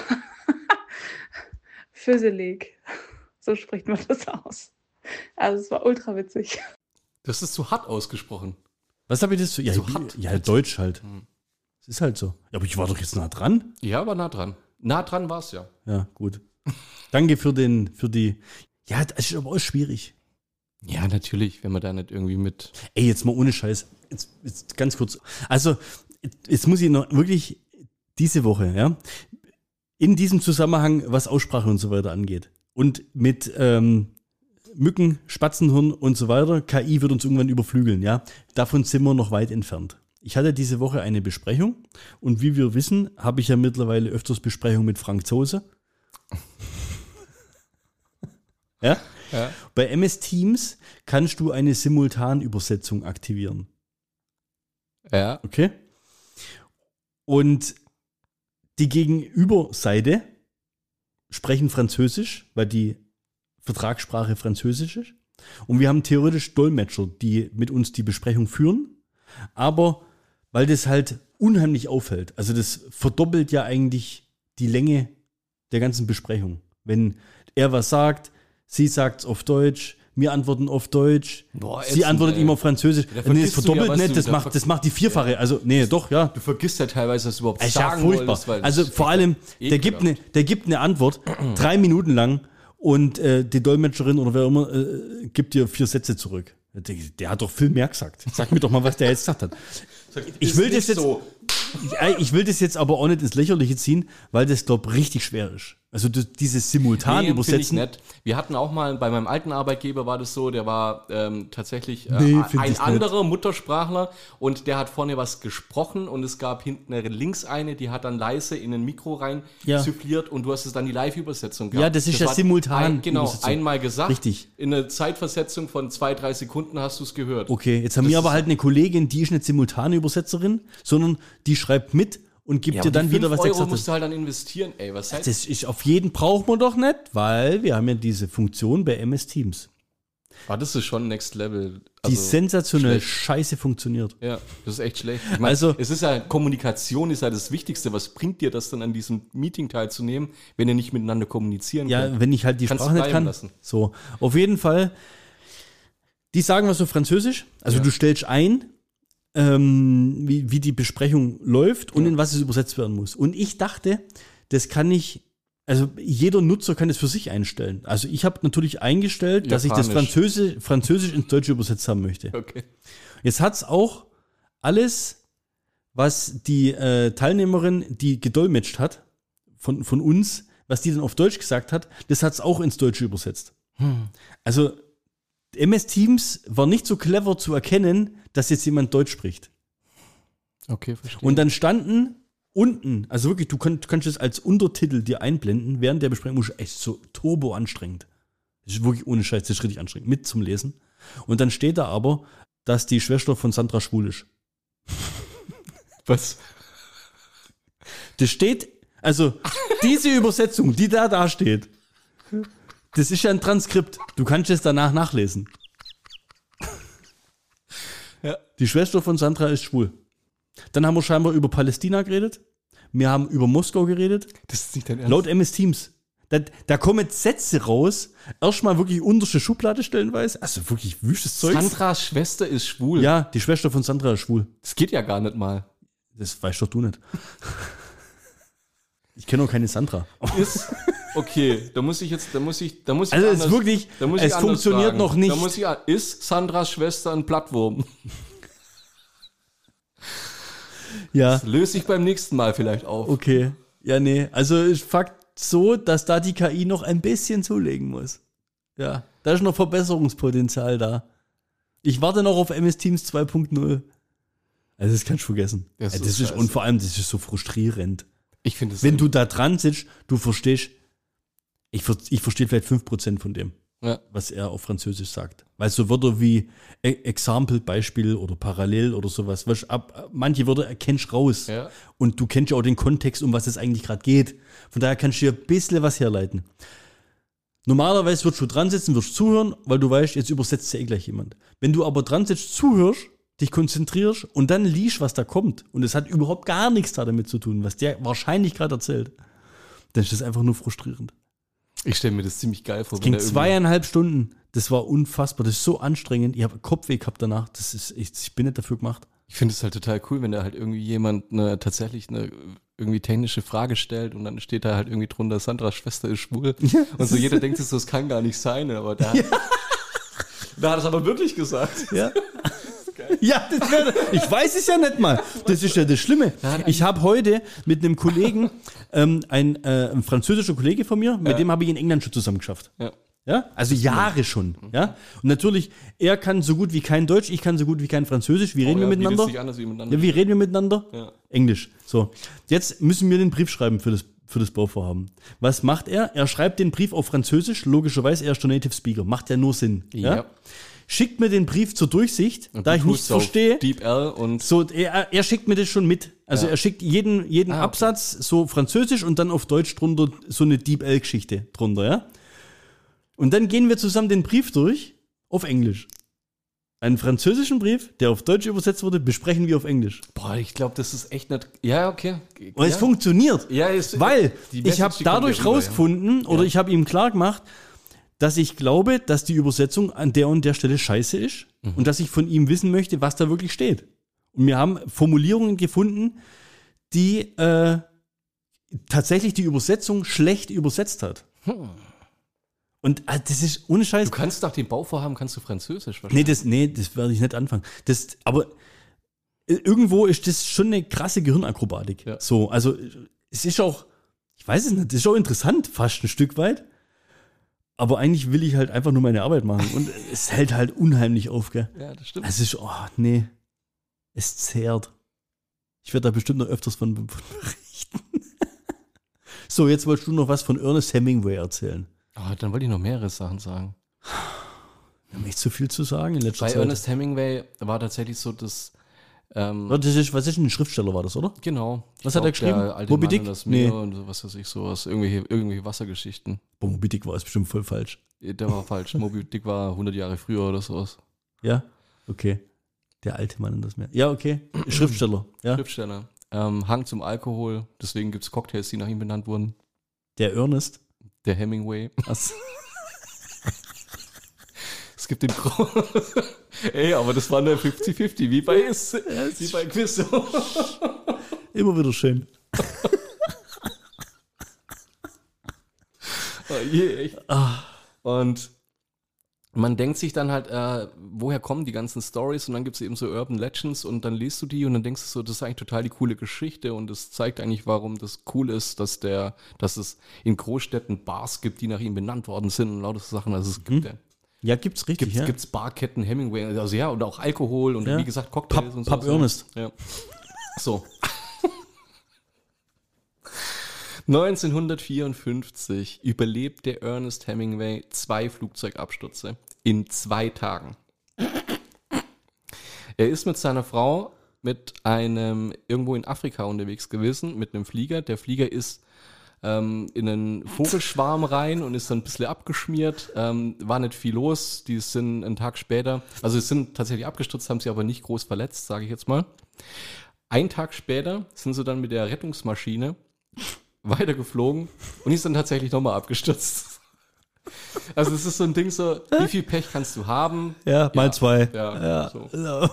Föseleg. So spricht man das aus. Also es war ultra witzig. Das ist zu hart ausgesprochen. Was habe ich das so? Ja, so hart. Ja, Deutsch halt. Es ist halt so. Ja, aber ich war doch jetzt nah dran. Ja, war nah dran. Nah dran war es ja. Ja, gut. Danke für die. Ja, das ist aber auch schwierig. Ja, natürlich, wenn man da nicht irgendwie mit. Ey, jetzt mal ohne Scheiß. Jetzt ganz kurz. Also, jetzt muss ich noch wirklich diese Woche, ja, in diesem Zusammenhang, was Aussprache und so weiter angeht. Und mit Mücken, Spatzenhirn und so weiter, KI wird uns irgendwann überflügeln, ja. Davon sind wir noch weit entfernt. Ich hatte diese Woche eine Besprechung und wie wir wissen, habe ich ja mittlerweile öfters Besprechungen mit Frank Zose. Ja? Bei MS Teams kannst du eine Simultanübersetzung aktivieren. Ja. Okay? Und die Gegenüberseite sprechen Französisch, weil die Vertragssprache Französisch ist. Und wir haben theoretisch Dolmetscher, die mit uns die Besprechung führen. Aber weil das halt unheimlich auffällt, also das verdoppelt ja eigentlich die Länge der ganzen Besprechung. Wenn er was sagt, sie sagt es auf Deutsch, wir antworten auf Deutsch, sie antwortet ihm auf Französisch. Nee, das verdoppelt nicht, das macht die Vierfache. Also, nee, doch, ja. Du vergisst ja teilweise, dass du überhaupt sagen wolltest. Also vor allem, der gibt eine Antwort, 3 Minuten lang und die Dolmetscherin oder wer immer gibt dir 4 Sätze zurück. Der hat doch viel mehr gesagt. Sag mir doch mal, was der jetzt gesagt hat. Ich will das jetzt aber auch nicht ins Lächerliche ziehen, weil das, glaube ich, richtig schwer ist. Also dieses Simultan-Übersetzen. Nee, wir hatten auch mal, bei meinem alten Arbeitgeber war das so, der war tatsächlich ein anderer Muttersprachler und der hat vorne was gesprochen und es gab hinten links eine, die hat dann leise in ein Mikro rein souffliert und du hast es dann die Live-Übersetzung gehabt. Ja, das ist ja simultan. Genau, einmal gesagt. Richtig. In einer Zeitversetzung von 2-3 Sekunden hast du es gehört. Okay, jetzt haben wir aber halt eine Kollegin, die ist nicht simultane Übersetzerin, sondern die schreibt mit und gibt dir dann wieder was der gesagt hat. Musst du halt dann investieren, ey, was heißt das? Ist auf jeden braucht man doch nicht, weil wir haben ja diese Funktion bei MS Teams. Das ist schon Next Level. Die sensationell scheiße funktioniert. Ja, das ist echt schlecht. Ich meine, es ist ja, Kommunikation ist ja das Wichtigste. Was bringt dir das dann an diesem Meeting teilzunehmen, wenn ihr nicht miteinander kommunizieren könnt? Ja, wenn ich halt die Sprache nicht kann. Lassen. So, auf jeden Fall, die sagen was auf Französisch. Also du stellst ein, wie die Besprechung läuft und in was es übersetzt werden muss. Und ich dachte, das kann ich, also jeder Nutzer kann das für sich einstellen. Also ich habe natürlich eingestellt, dass ich das Französisch ins Deutsche übersetzt haben möchte. Okay. Jetzt hat es auch alles, was die Teilnehmerin, die gedolmetscht hat, von uns, was die dann auf Deutsch gesagt hat, das hat es auch ins Deutsche übersetzt. Also MS Teams war nicht so clever zu erkennen, dass jetzt jemand Deutsch spricht. Okay, verstehe. Und dann standen unten, also wirklich, du kannst es als Untertitel dir einblenden, während der Besprechung muss echt so turbo anstrengend. Das ist wirklich ohne Scheiß, das ist richtig anstrengend, mit zum Lesen. Und dann steht da aber, dass die Schwester von Sandra schwul ist. Was? Das steht, also diese Übersetzung, die da steht, das ist ja ein Transkript. Du kannst es danach nachlesen. Ja. Die Schwester von Sandra ist schwul. Dann haben wir scheinbar über Palästina geredet. Wir haben über Moskau geredet. Das ist nicht dein Ernst. Laut MS Teams. Da kommen Sätze raus. Erstmal wirklich unterste Schublade stellenweise. Also wirklich wüstes Zeug. Sandras Schwester ist schwul. Ja, die Schwester von Sandra ist schwul. Das geht ja gar nicht mal. Das weißt doch du nicht. Ich kenne auch keine Sandra. Okay, da muss ich also es ist wirklich, es funktioniert fragen. Noch nicht. Ist Sandras Schwester ein Plattwurm? Ja. Das löse ich beim nächsten Mal vielleicht auf. Okay. Ja, nee. Also ist Fakt so, dass da die KI noch ein bisschen zulegen muss. Ja. Da ist noch Verbesserungspotenzial da. Ich warte noch auf MS Teams 2.0. Also das kannst du vergessen. Das ist und vor allem, das ist so frustrierend. Ich finde es. Wenn du da dran sitzt, du verstehst, ich verstehe vielleicht 5% von dem, was er auf Französisch sagt. Weil so Wörter wie Example, Beispiel oder Parallel oder sowas, manche Wörter erkennst du raus. Ja. Und du kennst ja auch den Kontext, um was es eigentlich gerade geht. Von daher kannst du dir ein bisschen was herleiten. Normalerweise würdest du dran sitzen, wirst zuhören, weil du weißt, jetzt übersetzt ja eh gleich jemand. Wenn du aber dran sitzt, zuhörst, dich konzentrierst und dann liest, was da kommt, und es hat überhaupt gar nichts damit zu tun, was der wahrscheinlich gerade erzählt, dann ist das einfach nur frustrierend. Ich stelle mir das ziemlich geil vor. Es ging 2,5 Stunden. Das war unfassbar. Das ist so anstrengend. Ich habe Kopfweh gehabt danach. Ich bin nicht dafür gemacht. Ich finde es halt total cool, wenn da halt irgendwie jemand tatsächlich eine irgendwie technische Frage stellt und dann steht da halt irgendwie drunter, Sandras Schwester ist schwul. Ja, und so jeder denkt sich so, das kann gar nicht sein, aber da hat es aber wirklich gesagt. Ja. Ja, ich weiß es ja nicht mal. Das ist ja das Schlimme. Ich habe heute mit einem Kollegen, ein französischer Kollege von mir, mit dem habe ich in England schon zusammen geschafft. Ja, also Jahre schon. Ja, und natürlich, er kann so gut wie kein Deutsch, ich kann so gut wie kein Französisch. Wie reden wir miteinander? Wie reden wir miteinander? Ja. Englisch. So, jetzt müssen wir den Brief schreiben für das Bauvorhaben. Was macht er? Er schreibt den Brief auf Französisch. Logischerweise, er ist der Native Speaker. Macht ja nur Sinn. Ja. Schickt mir den Brief zur Durchsicht, und da ich nichts verstehe. Deep L und so, er schickt mir das schon mit. Also er schickt jeden Absatz so Französisch und dann auf Deutsch drunter so eine Deep L-Geschichte drunter, ja. Und dann gehen wir zusammen den Brief durch auf Englisch. Einen französischen Brief, der auf Deutsch übersetzt wurde, besprechen wir auf Englisch. Boah, ich glaube, das ist echt nicht. Ja, okay. Und es funktioniert. Ja, weil ich habe dadurch rausgefunden, oder ich habe ihm klar gemacht, dass ich glaube, dass die Übersetzung an der und der Stelle scheiße ist und dass ich von ihm wissen möchte, was da wirklich steht. Und wir haben Formulierungen gefunden, die tatsächlich die Übersetzung schlecht übersetzt hat. Und das ist ohne Scheiß. Du kannst nach dem Bauvorhaben kannst du Französisch wahrscheinlich. Nee, das werde ich nicht anfangen. Aber irgendwo ist das schon eine krasse Gehirnakrobatik. Ja. So, also es ist auch, ich weiß es nicht, das ist auch interessant, fast ein Stück weit. Aber eigentlich will ich halt einfach nur meine Arbeit machen. Und es hält halt unheimlich auf, gell? Ja, das stimmt. Es ist, nee. Es zehrt. Ich werde da bestimmt noch öfters von berichten. So, jetzt wolltest du noch was von Ernest Hemingway erzählen. Oh, dann wollte ich noch mehrere Sachen sagen. Wir haben nicht so viel zu sagen in letzter Zeit. Bei Ernest Hemingway war tatsächlich so, dass was ist ein Schriftsteller, war das, oder? Genau. Was hat er geschrieben? Der alte Moby Dick? Das Meer und was weiß ich, sowas. Irgendwelche Wassergeschichten. Moby Dick war es bestimmt voll falsch. Der war falsch. Moby Dick war 100 Jahre früher oder sowas. Ja? Okay. Der alte Mann und das Meer. Ja, okay. Schriftsteller. Ja. Schriftsteller. Hang zum Alkohol. Deswegen gibt es Cocktails, die nach ihm benannt wurden. Der Ernest? Der Hemingway. Was? Es gibt den Ey, aber das war eine 50-50, wie bei Quiz. Immer wieder schön. Oh je, echt. Und man denkt sich dann halt, woher kommen die ganzen Stories? Und dann gibt es eben so Urban Legends und dann liest du die und dann denkst du so, das ist eigentlich total die coole Geschichte und es zeigt eigentlich, warum das cool ist, dass es in Großstädten Bars gibt, die nach ihm benannt worden sind und lauter Sachen. Also es gibt ja, gibt's richtig. Gibt's Barketten, Hemingway, also ja, und auch Alkohol und wie gesagt Cocktails und so. Pub Ernest. Ja. So. 1954 überlebte Ernest Hemingway 2 Flugzeugabstürze in 2 Tagen. Er ist mit seiner Frau mit einem irgendwo in Afrika unterwegs gewesen, mit einem Flieger. Der Flieger ist in einen Vogelschwarm rein und ist dann ein bisschen abgeschmiert. War nicht viel los. Die sind einen Tag später, also es sind tatsächlich abgestürzt, haben sie aber nicht groß verletzt, sage ich jetzt mal. Einen Tag später sind sie dann mit der Rettungsmaschine weitergeflogen und ist dann tatsächlich nochmal abgestürzt. Also es ist so ein Ding so, wie viel Pech kannst du haben? Ja, mal 2. Ja. So.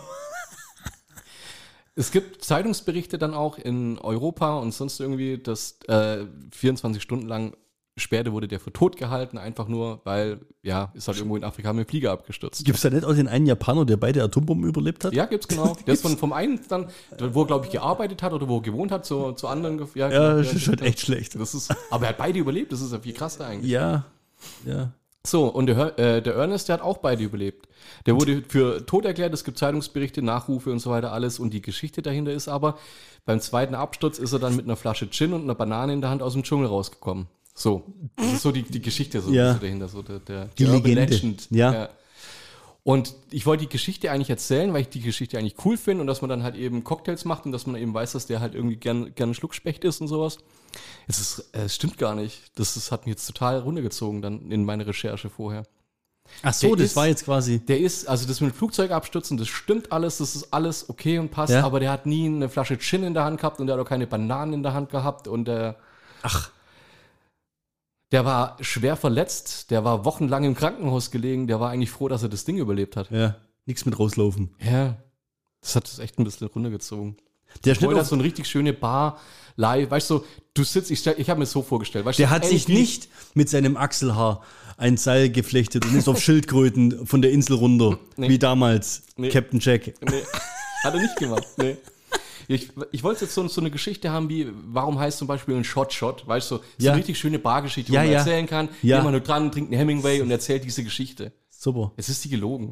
Es gibt Zeitungsberichte dann auch in Europa und sonst irgendwie, dass 24 Stunden lang später wurde der für tot gehalten, einfach nur, weil, ja, ist halt irgendwo in Afrika mit dem Flieger abgestürzt. Gibt es da nicht auch den einen Japaner, der beide Atombomben überlebt hat? Ja, gibt's genau. Der ist vom einen dann, wo er, glaube ich, gearbeitet hat oder wo er gewohnt hat, zu anderen. Ja, das ist schon echt schlecht. Aber er hat beide überlebt, das ist ja viel krasser eigentlich. Ja. So, und der Ernest, der hat auch beide überlebt. Der wurde für tot erklärt, es gibt Zeitungsberichte, Nachrufe und so weiter, alles. Und die Geschichte dahinter ist aber, beim zweiten Absturz ist er dann mit einer Flasche Gin und einer Banane in der Hand aus dem Dschungel rausgekommen. So, das ist so die Geschichte so dahinter, so die Legende. Legend. Ja. Und ich wollte die Geschichte eigentlich erzählen, weil ich die Geschichte eigentlich cool finde und dass man dann halt eben Cocktails macht und dass man eben weiß, dass der halt irgendwie gern ein Schluckspecht ist und sowas. Es stimmt gar nicht. Das hat mich jetzt total runtergezogen dann in meine Recherche vorher. Ach so, das war jetzt quasi. Also das mit dem Flugzeugabstürzen, das stimmt alles, das ist alles okay und passt, aber der hat nie eine Flasche Gin in der Hand gehabt und der hat auch keine Bananen in der Hand gehabt und der war schwer verletzt, der war wochenlang im Krankenhaus gelegen, der war eigentlich froh, dass er das Ding überlebt hat. Ja, nichts mit rauslaufen. Ja. Das hat es echt ein bisschen runtergezogen. Der Obwohl das so eine richtig schöne Bar, live, weißt du, du sitzt, ich habe mir das so vorgestellt. Weißt der du, hat sich nicht mit seinem Achselhaar ein Seil geflechtet und ist auf Schildkröten von der Insel runter, wie damals Captain Jack. Nee, hat er nicht gemacht, nee. Ich wollte jetzt so eine Geschichte haben, wie, warum heißt zum Beispiel ein Shot, weißt du, so eine richtig schöne Bargeschichte, wo man erzählen kann, geht man nur dran, trinkt einen Hemingway und erzählt diese Geschichte. Super. Jetzt ist die gelogen.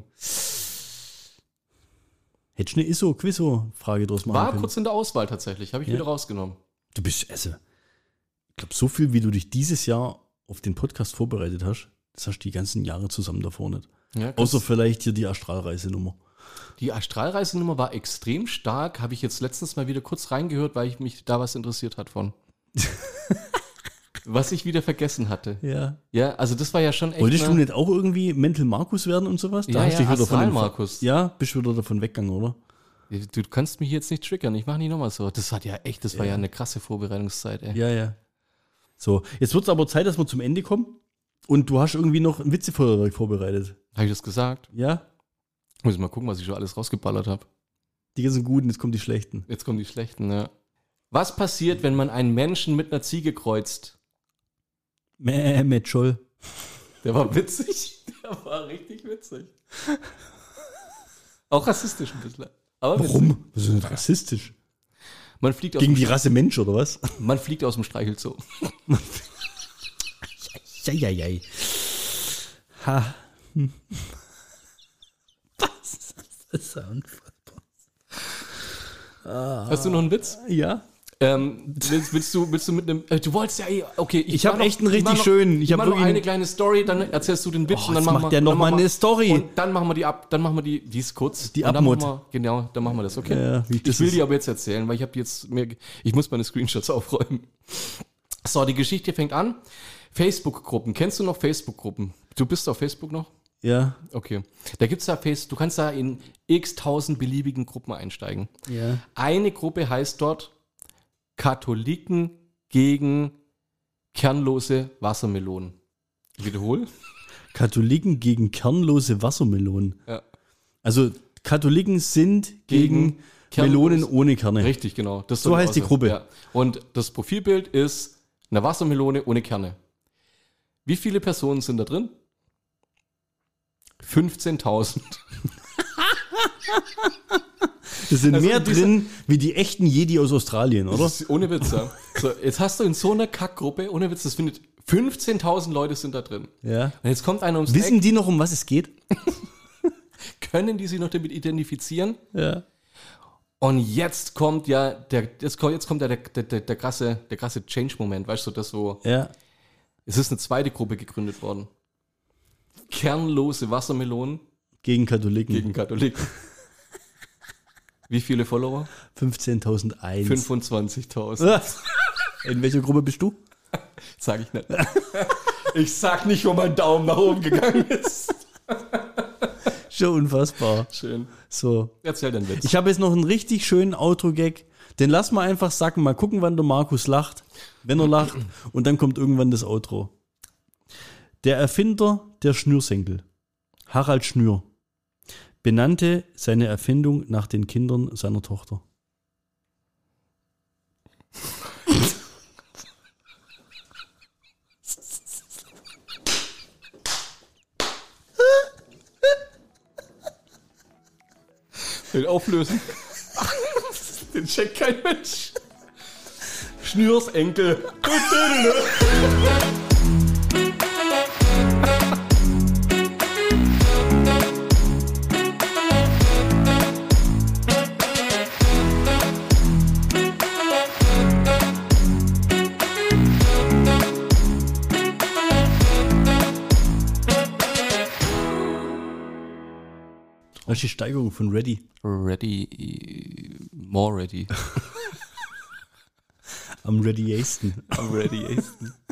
Hättest du eine ISO-Quizzo-Frage draus machen können? War kurz in der Auswahl tatsächlich, habe ich wieder rausgenommen. Du bist, also, ich glaube, so viel, wie du dich dieses Jahr auf den Podcast vorbereitet hast, das hast du die ganzen Jahre zusammen davor nicht. Ja, außer vielleicht hier die Astralreisenummer. Die Astralreisenummer war extrem stark, habe ich jetzt letztens mal wieder kurz reingehört, weil ich mich da was interessiert hat von. Was ich wieder vergessen hatte. Ja. Ja, also das war ja schon echt. Wolltest du nicht auch irgendwie Mental Markus werden und sowas? Da hast du dich wieder von Markus. Ja, bist du wieder davon weggegangen, oder? Du kannst mich jetzt nicht triggern, ich mache nicht nochmal so. Das war ja echt, das war ja eine krasse Vorbereitungszeit, ey. Ja. So, jetzt wird es aber Zeit, dass wir zum Ende kommen. Und du hast irgendwie noch ein Witzefeuerwerk vorbereitet. Habe ich das gesagt? Ja. Muss ich mal gucken, was ich schon alles rausgeballert habe. Die ganzen Guten, jetzt kommen die Schlechten. Jetzt kommen die Schlechten, ja. Was passiert, wenn man einen Menschen mit einer Ziege kreuzt? Mit Scholl. Der war witzig. Der war richtig witzig. Auch rassistisch ein bisschen. Aber warum? Witzig. Das ist nicht rassistisch. Man fliegt gegen die Rasse Mensch, oder was? Man fliegt aus dem Streichelzoo. Jai. Ha. Was? Das ist unfassbar. Hast du noch einen Witz? Ja. Willst du mit einem. Du wolltest ja okay. Ich habe echt einen richtig schönen. Ich habe noch eine kleine Story, dann erzählst du den Witz und dann macht der nochmal eine Story. Und dann machen wir die ist kurz. Die Abmod. Genau, dann machen wir das, okay? Ja, ich will die aber jetzt erzählen, weil ich habe jetzt ich muss meine Screenshots aufräumen. So, die Geschichte fängt an. Facebook-Gruppen. Kennst du noch Facebook-Gruppen? Du bist auf Facebook noch? Ja. Okay. Da gibt's du kannst da in x tausend beliebigen Gruppen einsteigen. Ja. Eine Gruppe heißt dort Katholiken gegen kernlose Wassermelonen. Ich wiederhole. Katholiken gegen kernlose Wassermelonen. Ja. Also Katholiken sind gegen Melonen ohne Kerne. Richtig, genau. Das so heißt die Gruppe. Ja. Und das Profilbild ist eine Wassermelone ohne Kerne. Wie viele Personen sind da drin? 15.000. Das sind mehr drin wie die echten Jedi aus Australien, oder? Ohne Witz, ja. So, jetzt hast du in so einer Kackgruppe, ohne Witz, das findet 15.000 Leute sind da drin. Ja. Und jetzt kommt einer ums Wissen die noch, um was es geht? Können die sich noch damit identifizieren? Ja. Und jetzt kommt ja der krasse Change-Moment, weißt du, das so. Ja. Es ist eine zweite Gruppe gegründet worden. Kernlose Wassermelonen. Gegen Katholiken. Wie viele Follower? 15.001. 25.000. In welcher Gruppe bist du? Sag ich nicht. Ich sag nicht, wo mein Daumen nach oben gegangen ist. Schon unfassbar. Schön. So. Erzähl den Witz. Ich habe jetzt noch einen richtig schönen Outro-Gag. Den lass mal einfach sacken. Mal gucken, wann der Markus lacht. Wenn er lacht. Und dann kommt irgendwann das Outro. Der Erfinder der Schnürsenkel, Harald Schnür, benannte seine Erfindung nach den Kindern seiner Tochter. Den auflösen. Den checkt kein Mensch. Schnürsenkel. Was ist die Steigerung von Ready? More ready. Am readiesten. Am readiesten.